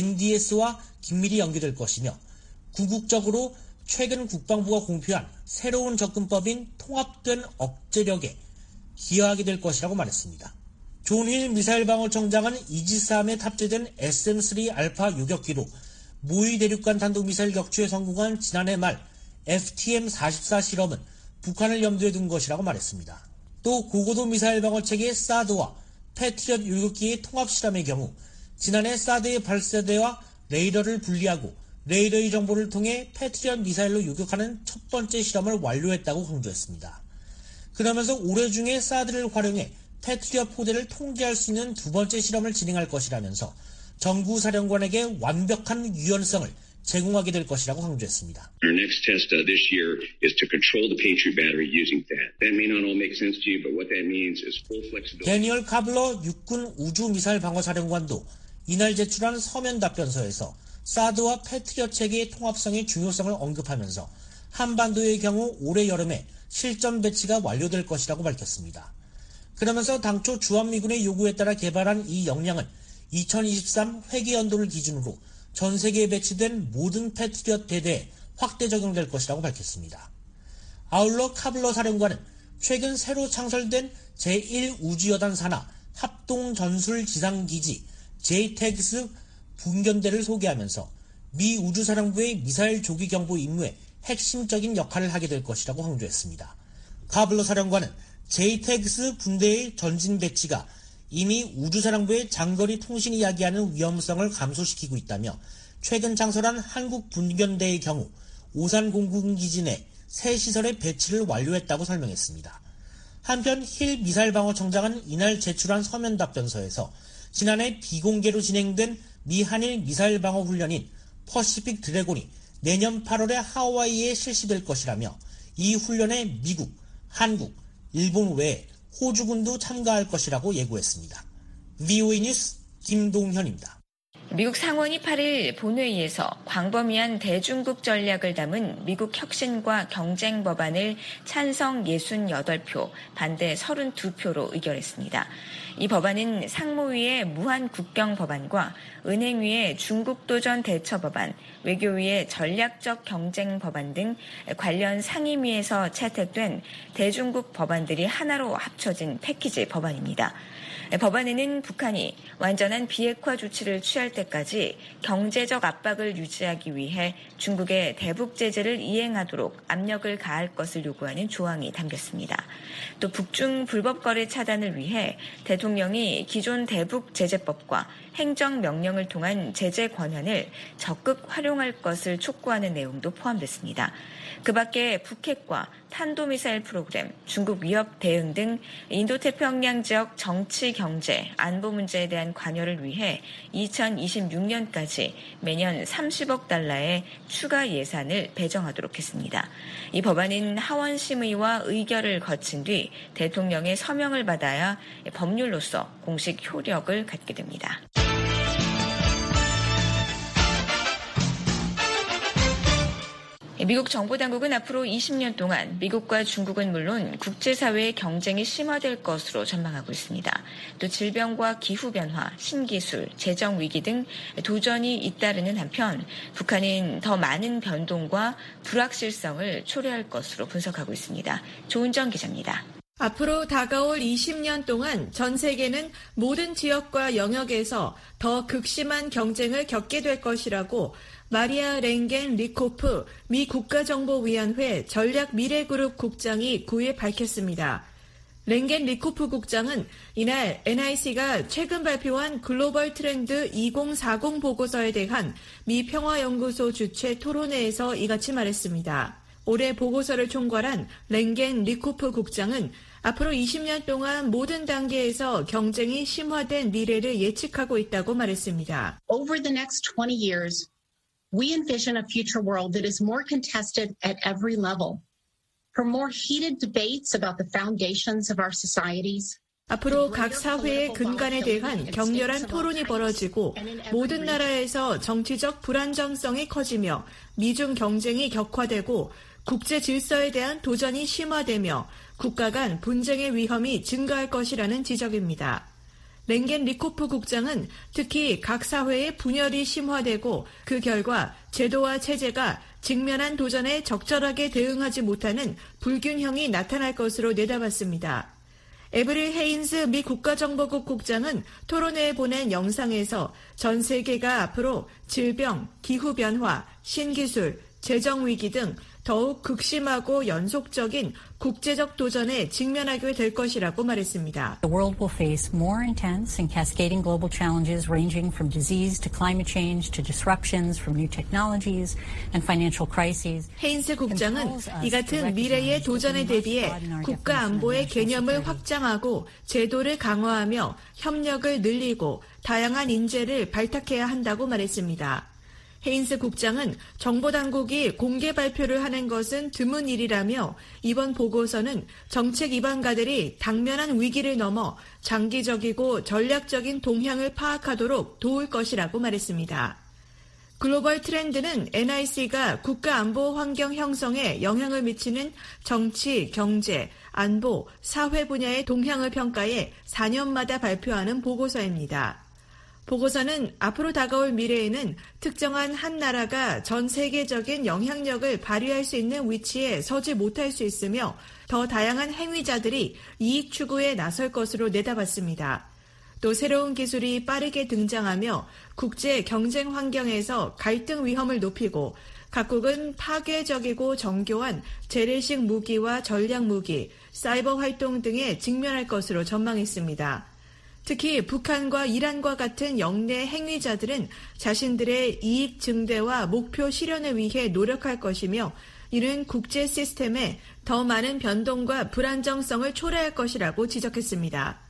엔디에스와 긴밀히 연계될 것이며 궁극적으로 최근 국방부가 공표한 새로운 접근법인 통합된 억제력에 기여하게 될 것이라고 말했습니다. 존 힐 미사일 방어청장은 이지스함에 탑재된 에스엠 쓰리 알파 요격기로 모의 대륙간 탄도미사일 격추에 성공한 지난해 말 에프티엠 사십사 실험은 북한을 염두에 둔 것이라고 말했습니다. 또 고고도 미사일 방어체계 사드와 패트리엇 요격기의 통합 실험의 경우 지난해 사드의 발사대와 레이더를 분리하고 레이더의 정보를 통해 패트리엇 미사일로 요격하는 첫 번째 실험을 완료했다고 강조했습니다. 그러면서 올해 중에 사드를 활용해 패트리엇 포대를 통제할 수 있는 두 번째 실험을 진행할 것이라면서 정부 사령관에게 완벽한 유연성을 제공하게 될 것이라고 강조했습니다. Our next test uh, this year is to control the Patriot battery using that. That may not all make sense to you, but what that means is full flexibility. 데니얼 카블러 육군 우주 미사일 방어 사령관도 이날 제출한 서면 답변서에서 사드와 패트리엇 체계의 통합성의 중요성을 언급하면서 한반도의 경우 올해 여름에 실전 배치가 완료될 것이라고 밝혔습니다. 그러면서 당초 주한미군의 요구에 따라 개발한 이 역량은 이천이십삼 회계연도를 기준으로 전 세계에 배치된 모든 패트리엇 대대에 확대 적용될 것이라고 밝혔습니다. 아울러 카블러 사령관은 최근 새로 창설된 제일 우주여단 산하 합동전술지상기지 제이태그스 분견대를 소개하면서 미 우주사령부의 미사일 조기 경보 임무에 핵심적인 역할을 하게 될 것이라고 강조했습니다. 카블러 사령관은 제이태그스 분대의 전진 배치가 이미 우주사령부의 장거리 통신이 이야기하는 위험성을 감소시키고 있다며 최근 창설한 한국 분견대의 경우 오산 공군기지 내 새 시설의 배치를 완료했다고 설명했습니다. 한편 힐 미사일방어청장은 이날 제출한 서면 답변서에서 지난해 비공개로 진행된 미 한일 미사일방어 훈련인 퍼시픽 드래곤이 내년 팔월에 하와이에 실시될 것이라며 이 훈련에 미국, 한국, 일본 외에 호주군도 참가할 것이라고 예고했습니다. 브이오에이 뉴스 김동현입니다. 미국 상원이 팔 일 본회의에서 광범위한 대중국 전략을 담은 미국 혁신과 경쟁 법안을 찬성 육십팔 표, 반대 삼십이 표로 의결했습니다. 이 법안은 상무위의 무한 국경 법안과 은행위의 중국 도전 대처 법안, 외교위의 전략적 경쟁 법안 등 관련 상임위에서 채택된 대중국 법안들이 하나로 합쳐진 패키지 법안입니다. 법안에는 북한이 완전한 비핵화 조치를 취할 때까지 경제적 압박을 유지하기 위해 중국의 대북 제재를 이행하도록 압력을 가할 것을 요구하는 조항이 담겼습니다. 또 북중 불법 거래 차단을 위해 대통령이 기존 대북 제재법과 행정명령을 통한 제재 권한을 적극 활용할 것을 촉구하는 내용도 포함됐습니다. 그 밖에 북핵과 탄도미사일 프로그램, 중국 위협 대응 등 인도태평양 지역 정치, 경제, 안보 문제에 대한 관여를 위해 이천이십육 년까지 매년 삼십억 달러의 추가 예산을 배정하도록 했습니다. 이 법안은 하원 심의와 의결을 거친 뒤 대통령의 서명을 받아야 법률로서 공식 효력을 갖게 됩니다. 미국 정보당국은 앞으로 이십 년 동안 미국과 중국은 물론 국제사회의 경쟁이 심화될 것으로 전망하고 있습니다. 또 질병과 기후변화, 신기술, 재정위기 등 도전이 잇따르는 한편 북한은 더 많은 변동과 불확실성을 초래할 것으로 분석하고 있습니다. 조은정 기자입니다. 앞으로 다가올 이십 년 동안 전 세계는 모든 지역과 영역에서 더 극심한 경쟁을 겪게 될 것이라고 마리아 랭겐 리코프 미 국가정보위원회 전략미래그룹 국장이 구 일 밝혔습니다. 랭겐 리코프 국장은 이날 엔아이씨가 최근 발표한 글로벌 트렌드 이천사십 보고서에 대한 미 평화연구소 주최 토론회에서 이같이 말했습니다. 올해 보고서를 총괄한 랭겐 리코프 국장은 앞으로 이십 년 동안 모든 단계에서 경쟁이 심화된 미래를 예측하고 있다고 말했습니다. Over the next twenty years, we envision a future world that is more contested at every level. From more heated debates about the foundations of our societies. 앞으로 각 사회의 근간에 대한 격렬한 토론이 벌어지고 모든 나라에서 정치적 불안정성이 커지며 미중 경쟁이 격화되고 국제 질서에 대한 도전이 심화되며 국가 간 분쟁의 위험이 증가할 것이라는 지적입니다. 랭겐 리코프 국장은 특히 각 사회의 분열이 심화되고 그 결과 제도와 체제가 직면한 도전에 적절하게 대응하지 못하는 불균형이 나타날 것으로 내다봤습니다. 에브릴 헤인즈 미 국가정보국 국장은 토론회에 보낸 영상에서 전 세계가 앞으로 질병, 기후변화, 신기술, 재정위기 등 더욱 극심하고 연속적인 국제적 도전에 직면하게 될 것이라고 말했습니다. The world will face more intense and cascading global challenges ranging from disease to climate change to disruptions from new technologies and financial crises. 헤인스 국장은 이 같은 미래의 도전에 대비해 국가 안보의 개념을 확장하고 제도를 강화하며 협력을 늘리고 다양한 인재를 발탁해야 한다고 말했습니다. 헤인스 국장은 정보당국이 공개 발표를 하는 것은 드문 일이라며 이번 보고서는 정책 입안가들이 당면한 위기를 넘어 장기적이고 전략적인 동향을 파악하도록 도울 것이라고 말했습니다. 글로벌 트렌드는 엔아이씨가 국가 안보 환경 형성에 영향을 미치는 정치, 경제, 안보, 사회 분야의 동향을 평가해 사 년마다 발표하는 보고서입니다. 보고서는 앞으로 다가올 미래에는 특정한 한 나라가 전 세계적인 영향력을 발휘할 수 있는 위치에 서지 못할 수 있으며 더 다양한 행위자들이 이익 추구에 나설 것으로 내다봤습니다. 또 새로운 기술이 빠르게 등장하며 국제 경쟁 환경에서 갈등 위험을 높이고 각국은 파괴적이고 정교한 재래식 무기와 전략 무기, 사이버 활동 등에 직면할 것으로 전망했습니다. 특히 북한과 이란과 같은 영내 행위자들은 자신들의 이익 증대와 목표 실현을 위해 노력할 것이며 이는 국제 시스템에 더 많은 변동과 불안정성을 초래할 것이라고 지적했습니다.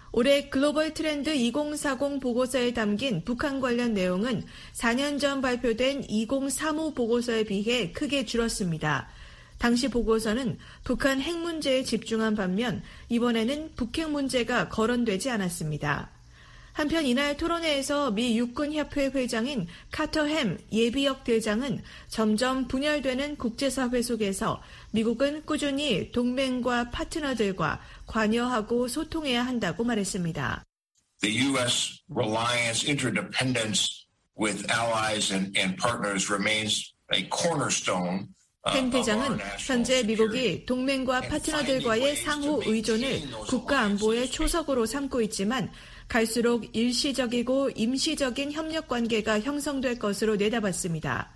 올해 글로벌 트렌드 이공사공 보고서에 담긴 북한 관련 내용은 사 년 전 발표된 이공삼오 보고서에 비해 크게 줄었습니다. 당시 보고서는 북한 핵 문제에 집중한 반면 이번에는 북핵 문제가 거론되지 않았습니다. 한편 이날 토론회에서 미 육군협회 회장인 카터 햄 예비역 대장은 점점 분열되는 국제사회 속에서 미국은 꾸준히 동맹과 파트너들과 관여하고 소통해야 한다고 말했습니다. The U S reliance, interdependence with allies and, and partners remains a cornerstone. 햄 대장은 현재 미국이 동맹과 파트너들과의 상호 의존을 국가 안보의 초석으로 삼고 있지만 갈수록 일시적이고 임시적인 협력 관계가 형성될 것으로 내다봤습니다.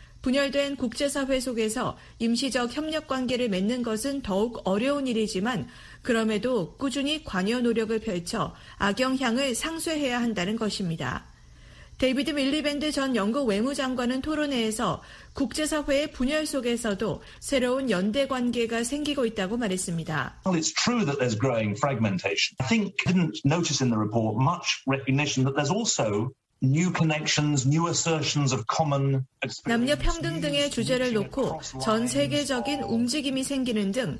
분열된 국제사회 속에서 임시적 협력 관계를 맺는 것은 더욱 어려운 일이지만 그럼에도 꾸준히 관여 노력을 펼쳐 악영향을 상쇄해야 한다는 것입니다. 데이비드 밀리밴드 전 영국 외무장관은 토론회에서 국제사회의 분열 속에서도 새로운 연대 관계가 생기고 있다고 말했습니다. Well, it's true that there's growing fragmentation. I think I didn't notice in the report much recognition that there's also new connections, new assertions of common experience. 남녀 평등 등의 주제를 놓고 전 세계적인 움직임이 생기는 등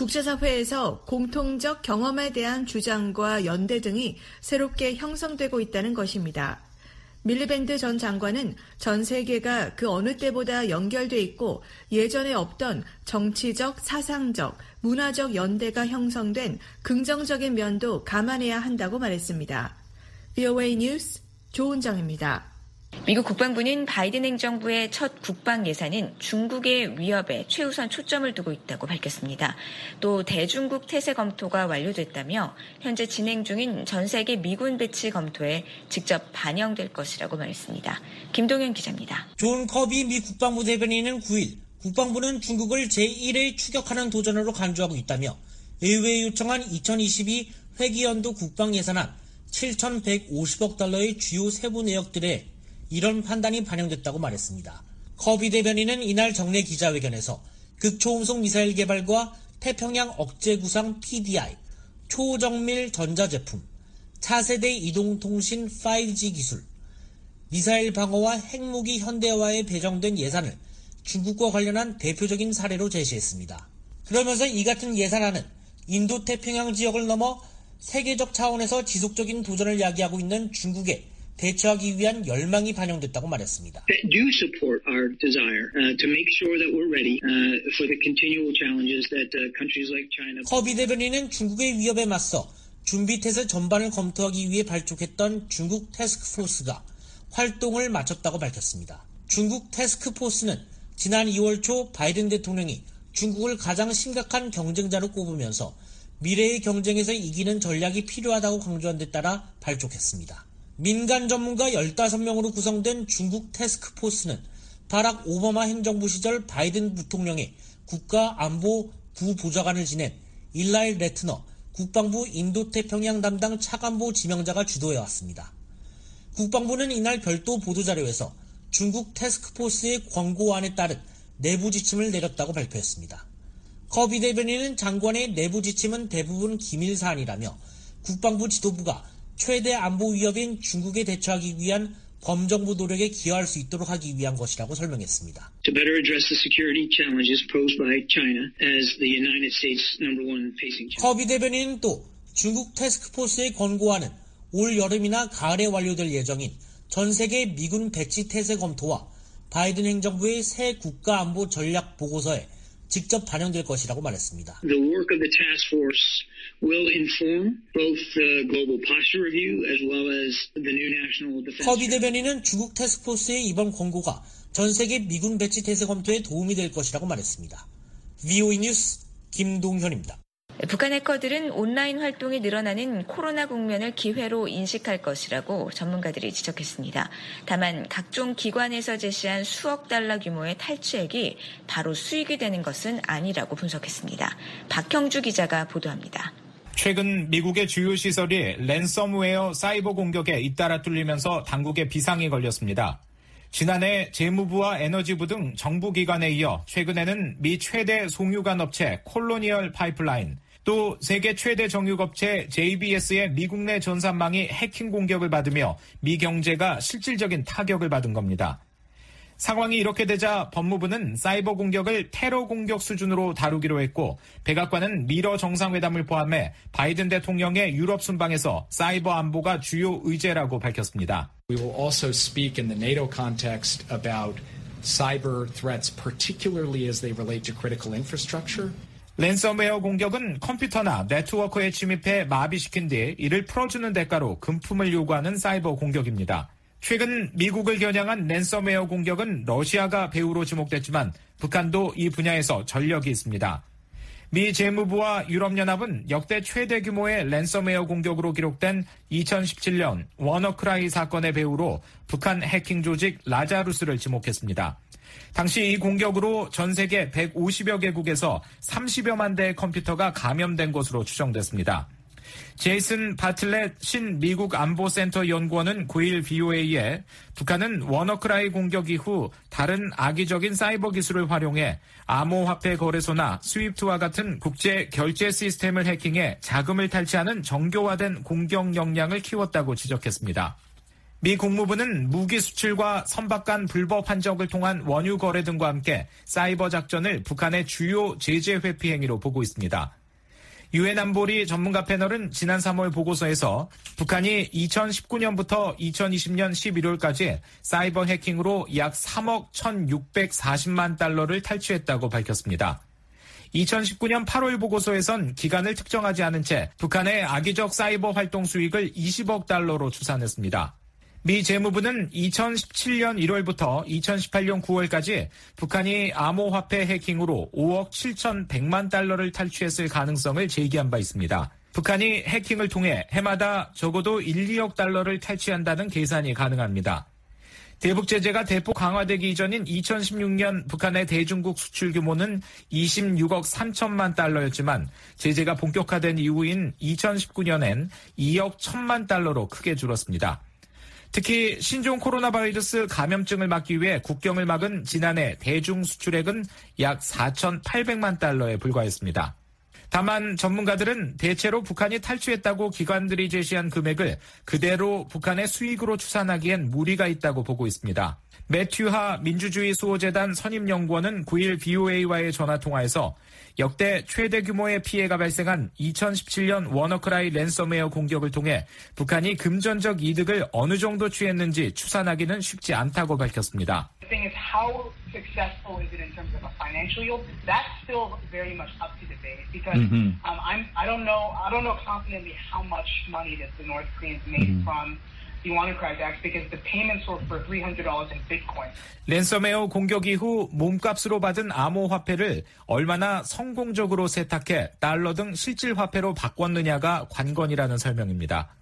국제사회에서 공통적 경험에 대한 주장과 연대 등이 새롭게 형성되고 있다는 것입니다. 밀리밴드 전 장관은 전 세계가 그 어느 때보다 연결돼 있고 예전에 없던 정치적, 사상적, 문화적 연대가 형성된 긍정적인 면도 감안해야 한다고 말했습니다. 브이오에이 뉴스 조은정입니다. 미국 국방부는 바이든 행정부의 첫 국방 예산은 중국의 위협에 최우선 초점을 두고 있다고 밝혔습니다. 또 대중국 태세 검토가 완료됐다며 현재 진행 중인 전 세계 미군 배치 검토에 직접 반영될 것이라고 말했습니다. 김동현 기자입니다. 존 커비 미 국방부 대변인은 구 일 국방부는 중국을 제일의 추격하는 도전으로 간주하고 있다며 의회에 요청한 이천이십이 회기연도 국방 예산안 칠천백오십억 달러의 주요 세부 내역들에 이런 판단이 반영됐다고 말했습니다. 커비 대변인은 이날 정례 기자회견에서 극초음속 미사일 개발과 태평양 억제 구상 피디아이, 초정밀 전자제품, 차세대 이동통신 파이브 지 기술, 미사일 방어와 핵무기 현대화에 배정된 예산을 중국과 관련한 대표적인 사례로 제시했습니다. 그러면서 이 같은 예산안은 인도태평양 지역을 넘어 세계적 차원에서 지속적인 도전을 야기하고 있는 중국에 대처하기 위한 열망이 반영됐다고 말했습니다. Do support our desire uh, to make sure that we're ready uh, for the continual challenges that uh, countries like China. 커비 대변인은 중국의 위협에 맞서 준비태세 전반을 검토하기 위해 발족했던 중국 태스크포스가 활동을 마쳤다고 밝혔습니다. 중국 태스크포스는 지난 이월 초 바이든 대통령이 중국을 가장 심각한 경쟁자로 꼽으면서 미래의 경쟁에서 이기는 전략이 필요하다고 강조한 데 따라 발족했습니다. 민간 전문가 열다섯 명으로 구성된 중국 태스크포스는 바락 오바마 행정부 시절 바이든 부통령의 국가안보 부보좌관을 지낸 일라일 레트너 국방부 인도태평양 담당 차관보 지명자가 주도해왔습니다. 국방부는 이날 별도 보도자료에서 중국 태스크포스의 권고안에 따른 내부 지침을 내렸다고 발표했습니다. 커비 대변인은 장관의 내부 지침은 대부분 기밀사안이라며 국방부 지도부가 최대 안보 위협인 중국에 대처하기 위한 범정부 노력에 기여할 수 있도록 하기 위한 것이라고 설명했습니다. To better address the security challenges posed by China as the United States number one facing China. 커비 대변인은 또 중국 태스크포스의 권고안은 올 여름이나 가을에 완료될 예정인 전 세계 미군 배치 태세 검토와 바이든 행정부의 새 국가안보 전략 보고서에 직접 반영될 것이라고 말했습니다. The work of the task force will inform both the global posture review as well as the new national defense. 커비 대변인은 중국 태스크포스의 이번 권고가 전 세계 미군 배치 태세 검토에 도움이 될 것이라고 말했습니다. 브이오이 뉴스 김동현입니다. 북한 해커들은 온라인 활동이 늘어나는 코로나 국면을 기회로 인식할 것이라고 전문가들이 지적했습니다. 다만 각종 기관에서 제시한 수억 달러 규모의 탈취액이 바로 수익이 되는 것은 아니라고 분석했습니다. 박형주 기자가 보도합니다. 최근 미국의 주요 시설이 랜섬웨어 사이버 공격에 잇따라 뚫리면서 당국에 비상이 걸렸습니다. 지난해 재무부와 에너지부 등 정부 기관에 이어 최근에는 미 최대 송유관 업체 콜로니얼 파이프라인, 또 세계 최대 정유업체 제이비에스의 미국 내 전산망이 해킹 공격을 받으며 미 경제가 실질적인 타격을 받은 겁니다. 상황이 이렇게 되자 법무부는 사이버 공격을 테러 공격 수준으로 다루기로 했고, 백악관은 미러 정상회담을 포함해 바이든 대통령의 유럽 순방에서 사이버 안보가 주요 의제라고 밝혔습니다. We will also speak in the NATO context about cyber threats, particularly as they relate to critical infrastructure. 랜섬웨어 공격은 컴퓨터나 네트워크에 침입해 마비시킨 뒤 이를 풀어주는 대가로 금품을 요구하는 사이버 공격입니다. 최근 미국을 겨냥한 랜섬웨어 공격은 러시아가 배후로 지목됐지만 북한도 이 분야에서 전력이 있습니다. 미 재무부와 유럽연합은 역대 최대 규모의 랜섬웨어 공격으로 기록된 이천십칠 년 워너크라이 사건의 배후로 북한 해킹 조직 라자루스를 지목했습니다. 당시 이 공격으로 전 세계 백오십여 개국에서 삼십여만 대의 컴퓨터가 감염된 것으로 추정됐습니다. 제이슨 바틀렛 신 미국 안보센터 연구원은 구일 브이오에이에 북한은 워너크라이 공격 이후 다른 악의적인 사이버 기술을 활용해 암호화폐 거래소나 스위프트와 같은 국제 결제 시스템을 해킹해 자금을 탈취하는 정교화된 공격 역량을 키웠다고 지적했습니다. 미 국무부는 무기 수출과 선박 간 불법 환적을 통한 원유 거래 등과 함께 사이버 작전을 북한의 주요 제재 회피 행위로 보고 있습니다. 유엔 안보리 전문가 패널은 지난 삼월 보고서에서 북한이 이천십구 년부터 이천이십 년 십일월까지 사이버 해킹으로 약 삼억 천육백사십만 달러를 탈취했다고 밝혔습니다. 이천십구 년 팔월 보고서에선 기간을 특정하지 않은 채 북한의 악의적 사이버 활동 수익을 이십억 달러로 추산했습니다. 미 재무부는 이천십칠 년 일월부터 이천십팔 년 구월까지 북한이 암호화폐 해킹으로 오억 칠천백만 달러를 탈취했을 가능성을 제기한 바 있습니다. 북한이 해킹을 통해 해마다 적어도 일, 이억 달러를 탈취한다는 계산이 가능합니다. 대북 제재가 대폭 강화되기 이전인 이천십육 년 북한의 대중국 수출 규모는 이십육억 삼천만 달러였지만 제재가 본격화된 이후인 이천십구 년엔 이억 천만 달러로 크게 줄었습니다. 특히 신종 코로나 바이러스 감염증을 막기 위해 국경을 막은 지난해 대중 수출액은 약 사천팔백만 달러에 불과했습니다. 다만 전문가들은 대체로 북한이 탈취했다고 기관들이 제시한 금액을 그대로 북한의 수익으로 추산하기엔 무리가 있다고 보고 있습니다. 매튜하 민주주의 수호재단 선임연구원은 구일 브이오에이와의 전화통화에서 역대 최대 규모의 피해가 발생한 이천십칠 년 워너크라이 랜섬웨어 공격을 통해 북한이 금전적 이득을 어느 정도 취했는지 추산하기는 쉽지 않다고 밝혔습니다. The thing is, how successful is it in terms of a financial yield? That's still very much up to debate because mm-hmm. um, I'm I don't know I don't know confidently how much money that the North Koreans made mm-hmm. from the WannaCry attacks because the payments were for three hundred dollars in Bitcoin. 랜섬웨어 공격 이후 몸값으로 받은 암호화폐를 얼마나 성공적으로 세탁해 달러 등 실질 화폐로 바꿨느냐가 관건이라는 설명입니다.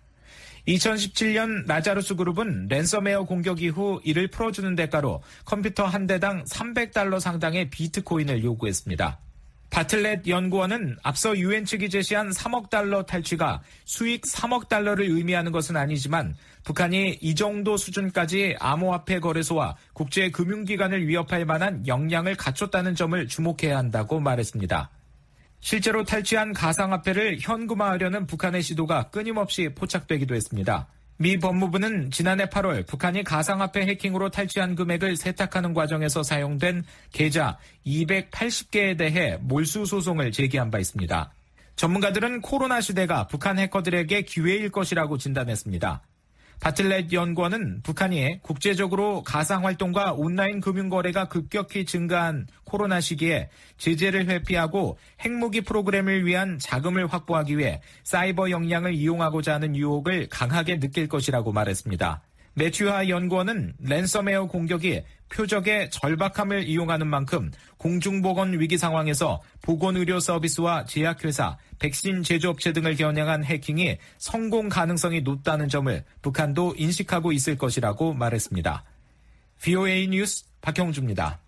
이천십칠 년 라자루스 그룹은 랜섬웨어 공격 이후 이를 풀어주는 대가로 컴퓨터 한 대당 삼백 달러 상당의 비트코인을 요구했습니다. 바틀렛 연구원은 앞서 유엔 측이 제시한 삼억 달러 탈취가 수익 삼억 달러를 의미하는 것은 아니지만 북한이 이 정도 수준까지 암호화폐 거래소와 국제금융기관을 위협할 만한 역량을 갖췄다는 점을 주목해야 한다고 말했습니다. 실제로 탈취한 가상화폐를 현금화하려는 북한의 시도가 끊임없이 포착되기도 했습니다. 미 법무부는 지난해 팔월 북한이 가상화폐 해킹으로 탈취한 금액을 세탁하는 과정에서 사용된 계좌 이백팔십 개에 대해 몰수 소송을 제기한 바 있습니다. 전문가들은 코로나 시대가 북한 해커들에게 기회일 것이라고 진단했습니다. 바틀렛 연구원은 북한이 국제적으로 가상활동과 온라인 금융거래가 급격히 증가한 코로나 시기에 제재를 회피하고 핵무기 프로그램을 위한 자금을 확보하기 위해 사이버 역량을 이용하고자 하는 유혹을 강하게 느낄 것이라고 말했습니다. 매튜하 연구원은 랜섬웨어 공격이 표적의 절박함을 이용하는 만큼 공중보건 위기 상황에서 보건의료 서비스와 제약회사, 백신 제조업체 등을 겨냥한 해킹이 성공 가능성이 높다는 점을 북한도 인식하고 있을 것이라고 말했습니다. 브이오에이 뉴스 박형주입니다.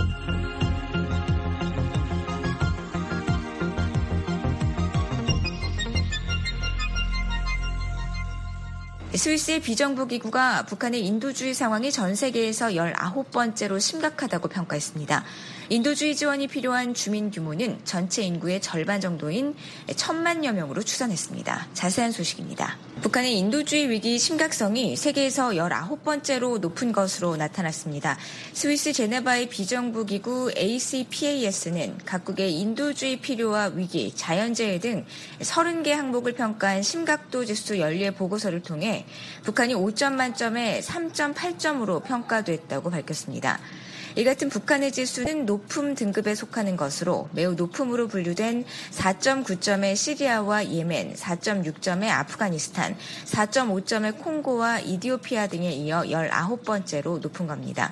스위스의 비정부기구가 북한의 인도주의 상황이 전 세계에서 열아홉 번째로 심각하다고 평가했습니다. 인도주의 지원이 필요한 주민 규모는 전체 인구의 절반 정도인 천만여 명으로 추산했습니다. 자세한 소식입니다. 북한의 인도주의 위기 심각성이 세계에서 열아홉 번째로 높은 것으로 나타났습니다. 스위스 제네바의 비정부기구 에이씨피에이에스는 각국의 인도주의 필요와 위기, 자연재해 등 서른 개 항목을 평가한 심각도 지수 연례 보고서를 통해 북한이 오 점 만점에 삼 점 팔 점으로 평가됐다고 밝혔습니다. 이 같은 북한의 지수는 높음 등급에 속하는 것으로 매우 높음으로 분류된 사 점 구 점의 시리아와 예멘, 사 점 육 점의 아프가니스탄, 사 점 오 점의 콩고와 이디오피아 등에 이어 열아홉 번째로 높은 겁니다.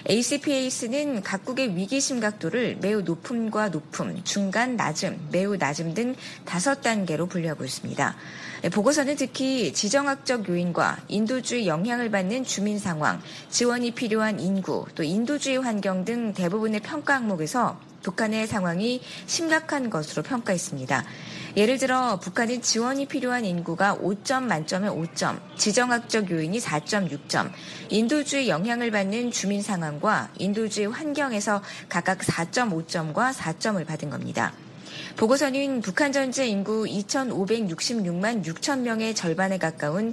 에이씨피에이에스는 각국의 위기 심각도를 매우 높음과 높음, 중간, 낮음, 매우 낮음 등 다섯 단계로 분류하고 있습니다. 보고서는 특히 지정학적 요인과 인도주의 영향을 받는 주민 상황, 지원이 필요한 인구, 또 인도주의 환경 등 대부분의 평가 항목에서 북한의 상황이 심각한 것으로 평가했습니다. 예를 들어 북한은 지원이 필요한 인구가 오 점 만점에 오 점, 지정학적 요인이 사 점 육 점, 인도주의 영향을 받는 주민 상황과 인도주의 환경에서 각각 사 점 오 점과 사 점을 받은 겁니다. 보고서는 북한 전체 인구 이천오백육십육만 육천 명의 절반에 가까운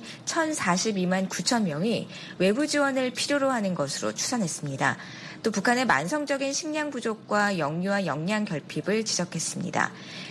천사십이만 구천 명이 외부 지원을 필요로 하는 것으로 추산했습니다. 또 북한의 만성적인 식량 부족과 영유아 역량 결핍을 지적했습니다.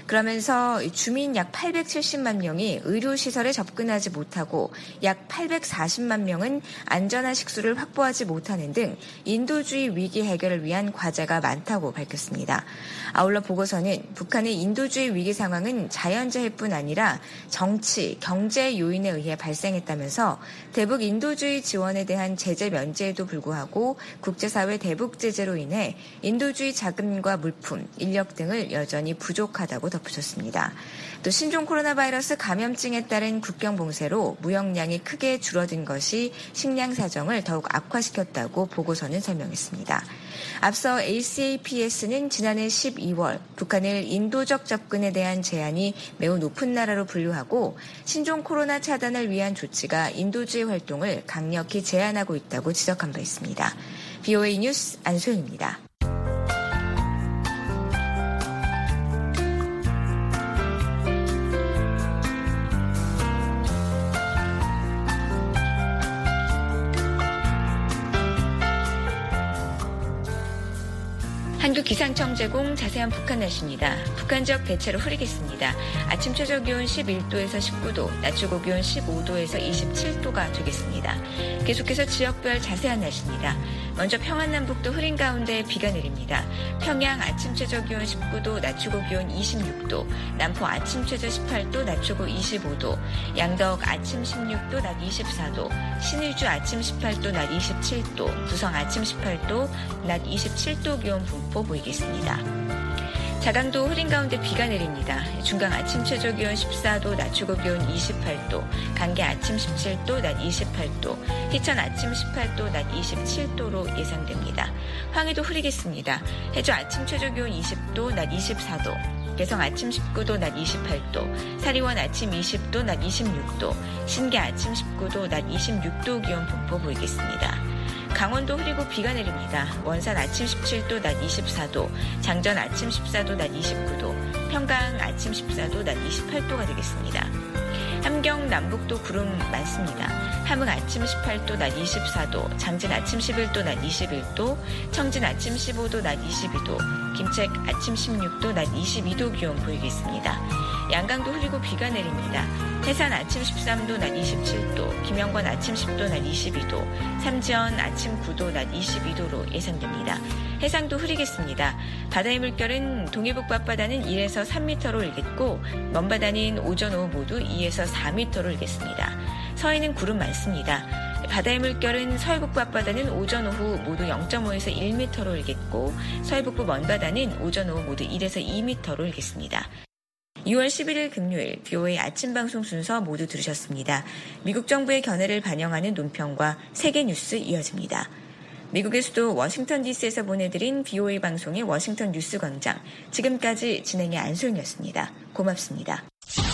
그러면서 주민 약 팔백칠십만 명이 의료시설에 접근하지 못하고 약 팔백사십만 명은 안전한 식수를 확보하지 못하는 등 인도주의 위기 해결을 위한 과제가 많다고 밝혔습니다. 아울러 보고서는 북한의 인도주의 위기 상황은 자연재해뿐 아니라 정치, 경제 요인에 의해 발생했다면서 대북 인도주의 지원에 대한 제재 면제에도 불구하고 국제사회 대북 제재로 인해 인도주의 자금과 물품, 인력 등을 여전히 부족하다고 덧붙였습니다. 또 신종 코로나 바이러스 감염증에 따른 국경 봉쇄로 무역량이 크게 줄어든 것이 식량 사정을 더욱 악화시켰다고 보고서는 설명했습니다. 앞서 에이씨피에이에스는 지난해 십이월 북한을 인도적 접근에 대한 제한이 매우 높은 나라로 분류하고 신종 코로나 차단을 위한 조치가 인도주의 활동을 강력히 제한하고 있다고 지적한 바 있습니다. 브이오에이 뉴스 안소영입니다. 한국기상청 제공 자세한 북한 날씨입니다. 북한 지역 대체로 흐리겠습니다. 아침 최저 기온 십일 도에서 십구 도, 낮 최고 기온 십오 도에서 이십칠 도가 되겠습니다. 계속해서 지역별 자세한 날씨입니다. 먼저 평안남북도 흐린 가운데 비가 내립니다. 평양 아침 최저 기온 십구 도, 낮 최고 기온 이십육 도, 남포 아침 최저 십팔 도, 낮 최고 이십오 도, 양덕 아침 십육 도, 낮 이십사 도, 신의주 아침 십팔 도, 낮 이십칠 도, 부성 아침 십팔 도, 낮 이십칠 도 기온 분포 보이겠습니다. 자강도 흐린 가운데 비가 내립니다. 중강 아침 최저 기온 십사 도, 낮 최고 기온 이십팔 도, 강계 아침 십칠 도, 낮 이십팔 도, 희천 아침 십팔 도, 낮 이십칠 도로 예상됩니다. 황해도 흐리겠습니다. 해주 아침 최저 기온 이십 도, 낮 이십사 도, 개성 아침 십구 도, 낮 이십팔 도, 사리원 아침 이십 도, 낮 이십육 도, 신계 아침 십구 도, 낮 이십육 도 기온 분포 보이겠습니다. 강원도 흐리고 비가 내립니다. 원산 아침 십칠 도, 낮 이십사 도, 장전 아침 십사 도, 낮 이십구 도, 평강 아침 십사 도, 낮 이십팔 도가 되겠습니다. 함경 남북도 구름 많습니다. 함흥 아침 십팔 도, 낮 이십사 도, 장진 아침 십일 도, 낮 이십일 도, 청진 아침 십오 도, 낮 이십이 도, 김책 아침 십육 도, 낮 이십이 도 기온 보이겠습니다. 양강도 흐리고 비가 내립니다. 해산 아침 십삼 도, 낮 이십칠 도, 김영권 아침 십 도, 낮 이십이 도, 삼지연 아침 구 도, 낮 이십이 도로 예상됩니다. 해상도 흐리겠습니다. 바다의 물결은 동해북 앞바다는 일에서 삼 미터로 일겠고 먼바다는 오전 오후 모두 이에서 사 미터로 일겠습니다. 서해는 구름 많습니다. 바다의 물결은 서해북부 앞바다는 오전 오후 모두 영 점 오에서 일 미터로 일겠고 서해북부 먼바다는 오전 오후 모두 일에서 이 미터로 일겠습니다. 유월 십일일 금요일 비오에이 아침 방송 순서 모두 들으셨습니다. 미국 정부의 견해를 반영하는 논평과 세계 뉴스 이어집니다. 미국의 수도 워싱턴 디씨에서 보내드린 비오에이 방송의 워싱턴 뉴스 광장. 지금까지 진행의 안소영이었습니다. 고맙습니다.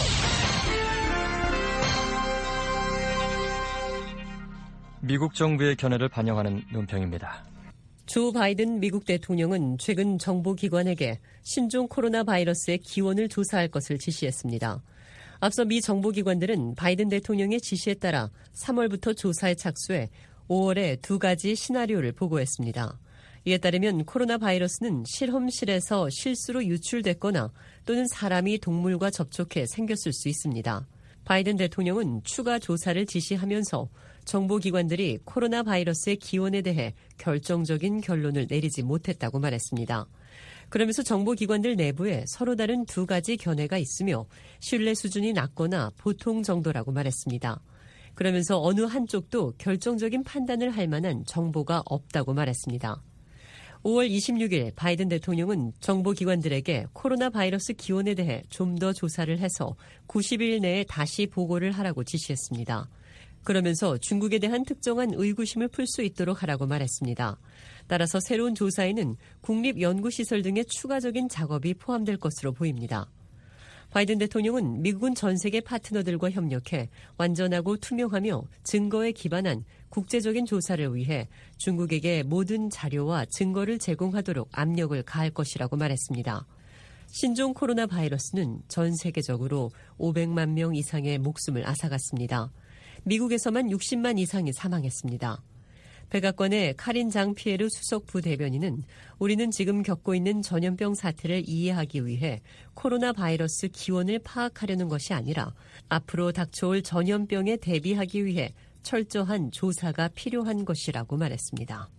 미국 정부의 견해를 반영하는 논평입니다. 조 바이든 미국 대통령은 최근 정보기관에게 신종 코로나 바이러스의 기원을 조사할 것을 지시했습니다. 앞서 미 정보기관들은 바이든 대통령의 지시에 따라 삼월부터 조사에 착수해 오월에 두 가지 시나리오를 보고했습니다. 이에 따르면 코로나 바이러스는 실험실에서 실수로 유출됐거나 또는 사람이 동물과 접촉해 생겼을 수 있습니다. 바이든 대통령은 추가 조사를 지시하면서 정보기관들이 코로나 바이러스의 기원에 대해 결정적인 결론을 내리지 못했다고 말했습니다. 그러면서 정보기관들 내부에 서로 다른 두 가지 견해가 있으며 신뢰 수준이 낮거나 보통 정도라고 말했습니다. 그러면서 어느 한쪽도 결정적인 판단을 할 만한 정보가 없다고 말했습니다. 오월 이십육일 바이든 대통령은 정보기관들에게 코로나 바이러스 기원에 대해 좀 더 조사를 해서 구십 일 내에 다시 보고를 하라고 지시했습니다. 그러면서 중국에 대한 특정한 의구심을 풀 수 있도록 하라고 말했습니다. 따라서 새로운 조사에는 국립연구시설 등의 추가적인 작업이 포함될 것으로 보입니다. 바이든 대통령은 미국은 전 세계 파트너들과 협력해 완전하고 투명하며 증거에 기반한 국제적인 조사를 위해 중국에게 모든 자료와 증거를 제공하도록 압력을 가할 것이라고 말했습니다. 신종 코로나 바이러스는 전 세계적으로 오백만 명 이상의 목숨을 앗아갔습니다. 미국에서만 육십만 이상이 사망했습니다. 백악관의 카린 장 피에르 수석 부대변인은 우리는 지금 겪고 있는 전염병 사태를 이해하기 위해 코로나 바이러스 기원을 파악하려는 것이 아니라 앞으로 닥쳐올 전염병에 대비하기 위해 철저한 조사가 필요한 것이라고 말했습니다.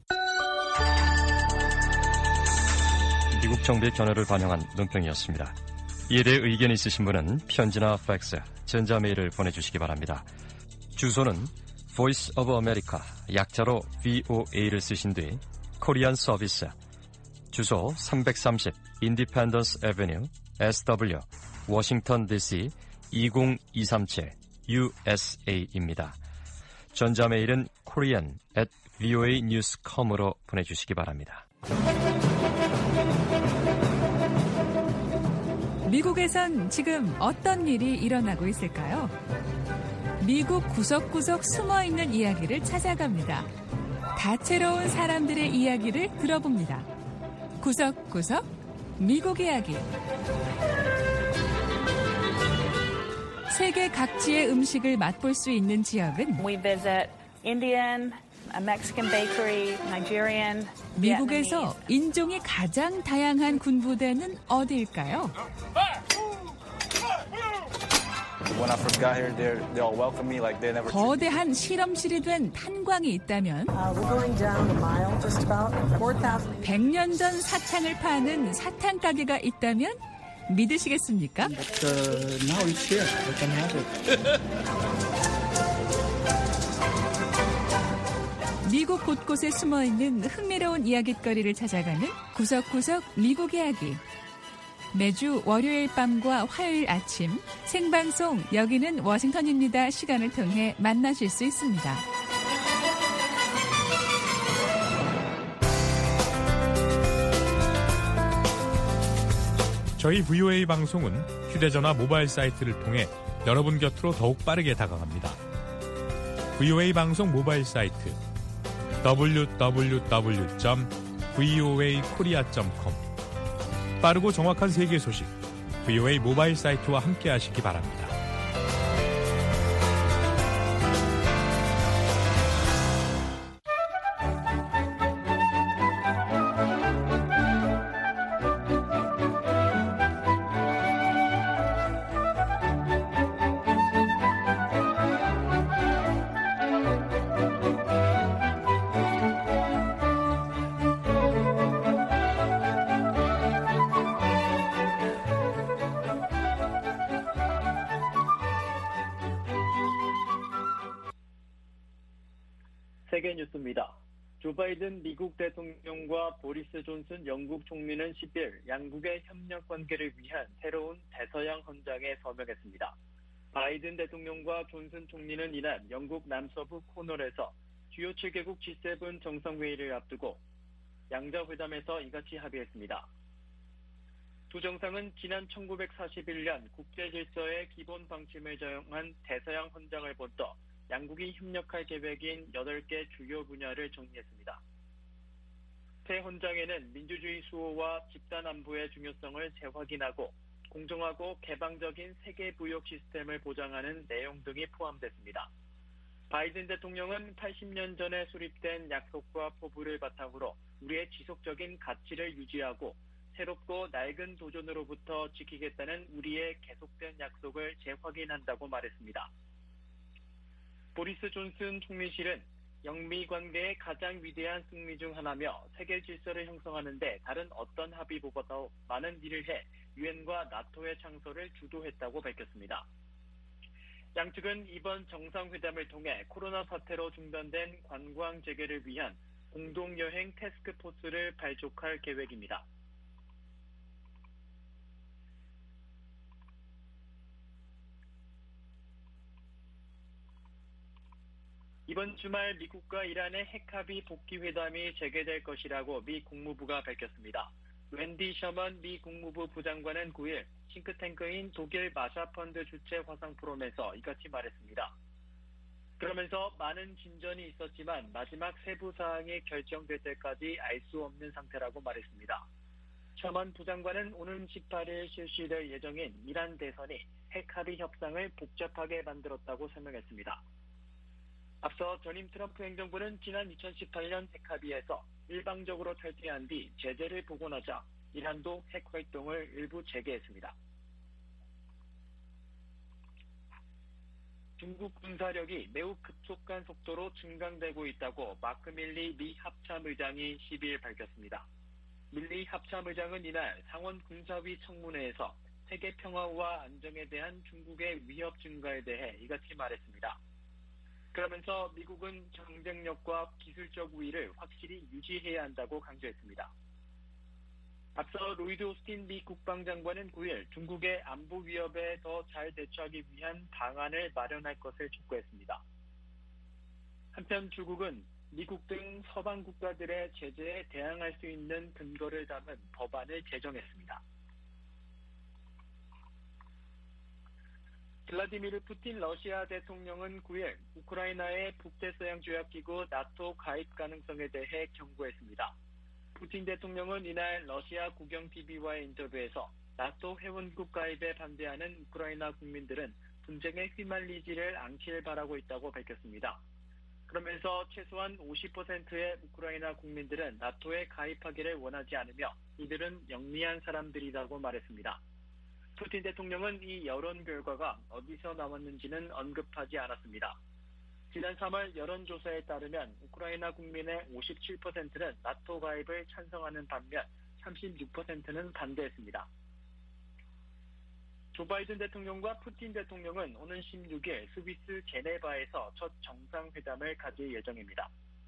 미국 정부의 견해를 반영한 논평이었습니다. 이에 대해 의견이 있으신 분은 편지나 팩스, 전자메일을 보내주시기 바랍니다. 주소는 Voice of America, 약자로 브이오에이를 쓰신 뒤 코리안 서비스, 주소 삼백삼십 Independence Avenue, 에스더블유, 워싱턴 디씨 이공이삼칠 유에스에이입니다. 전자메일은 korean at voanews dot com으로 보내주시기 바랍니다. 미국에선 지금 어떤 일이 일어나고 있을까요? 미국 구석구석 숨어있는 이야기를 찾아갑니다. 다채로운 사람들의 이야기를 들어봅니다. 구석구석 미국 이야기. 세계 각지의 음식을 맛볼 수 있는 지역은 We visit Indian, Mexican bakery, Nigerian, 미국에서 인종이 가장 다양한 군부대는 어디일까요? When I first got here, they they all welcomed me like they never. 거대한 실험실이 된 탄광이 있다면 백 년 전 사탕을 파는 사탕 가게가 있다면 믿으시겠습니까? But, uh, now it's here. I can have it. 미국 곳곳에 숨어있는 흥미로운 이야깃거리를 찾아가는 구석구석 미국 이야기. 매주 월요일 밤과 화요일 아침 생방송 여기는 워싱턴입니다 시간을 통해 만나실 수 있습니다. 저희 브이오에이 방송은 휴대전화 모바일 사이트를 통해 여러분 곁으로 더욱 빠르게 다가갑니다. 브이오에이 방송 모바일 사이트 더블유 더블유 더블유 점 브이오에이 코리아 점 컴 빠르고 정확한 세계 소식 브이오에이 모바일 사이트와 함께 하시기 바랍니다. 세계뉴스입니다. 조 바이든 미국 대통령과 보리스 존슨 영국 총리는 십일 양국의 협력 관계를 위한 새로운 대서양 헌장에 서명했습니다. 바이든 대통령과 존슨 총리는 이날 영국 남서부 코널에서 주요 칠 개국 지 세븐 정상회의를 앞두고 양자회담에서 이같이 합의했습니다. 두 정상은 지난 천구백사십일 년 국제질서의 기본 방침을 정한 대서양 헌장을 본떠 양국이 협력할 계획인 여덟 개 주요 분야를 정리했습니다. 새 헌장에는 민주주의 수호와 집단 안보의 중요성을 재확인하고 공정하고 개방적인 세계 무역 시스템을 보장하는 내용 등이 포함됐습니다. 바이든 대통령은 팔십 년 전에 수립된 약속과 포부를 바탕으로 우리의 지속적인 가치를 유지하고 새롭고 낡은 도전으로부터 지키겠다는 우리의 계속된 약속을 재확인한다고 말했습니다. 보리스 존슨 총리실은 영미 관계의 가장 위대한 승리 중 하나며 세계 질서를 형성하는 데 다른 어떤 합의보다도 많은 일을 해 유엔과 나토의 창설을 주도했다고 밝혔습니다. 양측은 이번 정상회담을 통해 코로나 사태로 중단된 관광 재개를 위한 공동여행 태스크포스를 발족할 계획입니다. 이번 주말 미국과 이란의 핵합의 복귀 회담이 재개될 것이라고 미 국무부가 밝혔습니다. 웬디 셔먼 미 국무부 부장관은 구일 싱크탱크인 독일 마샤펀드 주최 화상 포럼에서 이같이 말했습니다. 그러면서 많은 진전이 있었지만 마지막 세부 사항이 결정될 때까지 알 수 없는 상태라고 말했습니다. 셔먼 부장관은 오는 십팔일 실시될 예정인 이란 대선이 핵합의 협상을 복잡하게 만들었다고 설명했습니다. 앞서 전임 트럼프 행정부는 지난 이천십팔 년 핵합의에서 일방적으로 탈퇴한 뒤 제재를 복원하자 이란도 핵 활동을 일부 재개했습니다. 중국 군사력이 매우 급속한 속도로 증강되고 있다고 마크 밀리 미 합참의장이 십이일 밝혔습니다. 밀리 합참의장은 이날 상원 군사위 청문회에서 세계 평화와 안정에 대한 중국의 위협 증가에 대해 이같이 말했습니다. 그러면서 미국은 경쟁력과 기술적 우위를 확실히 유지해야 한다고 강조했습니다. 앞서 로이드 오스틴 미 국방장관은 구일 중국의 안보 위협에 더 잘 대처하기 위한 방안을 마련할 것을 촉구했습니다. 한편 중국은 미국 등 서방 국가들의 제재에 대항할 수 있는 근거를 담은 법안을 제정했습니다. 블라디미르 푸틴 러시아 대통령은 구일 우크라이나의 북대서양조약기구 나토 가입 가능성에 대해 경고했습니다. 푸틴 대통령은 이날 러시아 국영티비와의 인터뷰에서 나토 회원국 가입에 반대하는 우크라이나 국민들은 분쟁에 휘말리지를 않길 바라고 있다고 밝혔습니다. 그러면서 최소한 오십 퍼센트의 우크라이나 국민들은 나토에 가입하기를 원하지 않으며 이들은 영리한 사람들이라고 말했습니다. 푸틴 대통령은 이 여론 결과가 어디서 나왔는지는 언급하지 않았습니다. 지난 삼월 여론조사에 따르면 우크라이나 국민의 오십칠 퍼센트는 나토 가입을 찬성하는 반면 삼십육 퍼센트는 반대했습니다. 조 바이든 대통령과 푸틴 대통령은 오는 십육일 스위스 제네바에서 첫 정상회담을 가질 예정입니다.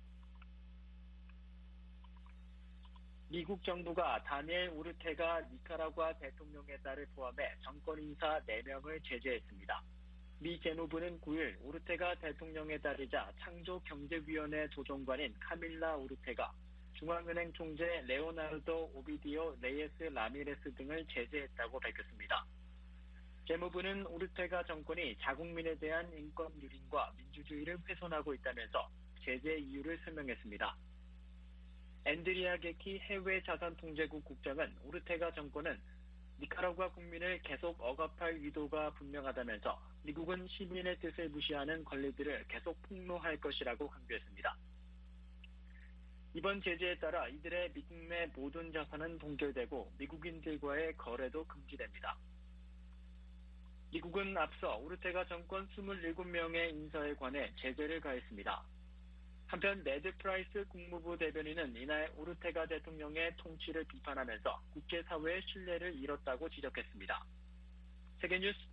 미국 정부가 다니엘 오르테가 니카라과 대통령의 딸을 포함해 정권 인사 네 명을 제재했습니다. 미 재무부는 구일 오르테가 대통령의 딸이자 창조경제위원회 조정관인 카밀라 오르테가 중앙은행 총재 레오나르도 오비디오 레예스 라미레스 등을 제재했다고 밝혔습니다. 재무부는 오르테가 정권이 자국민에 대한 인권 유린과 민주주의를 훼손하고 있다면서 제재 이유를 설명했습니다. 앤드리아 게키 해외자산통제국 국장은 오르테가 정권은 니카라구아 국민을 계속 억압할 의도가 분명하다면서 미국은 시민의 뜻을 무시하는 권리들을 계속 폭로할 것이라고 강조했습니다. 이번 제재에 따라 이들의 미국 내 모든 자산은 동결되고 미국인들과의 거래도 금지됩니다. 미국은 앞서 오르테가 정권 이십칠 명의 인사에 관해 제재를 가했습니다. 한편 네드 프라이스 국무부 대변인은 이날 오르테가 대통령의 통치를 비판하면서 국제사회의 신뢰를 잃었다고 지적했습니다. 세계뉴스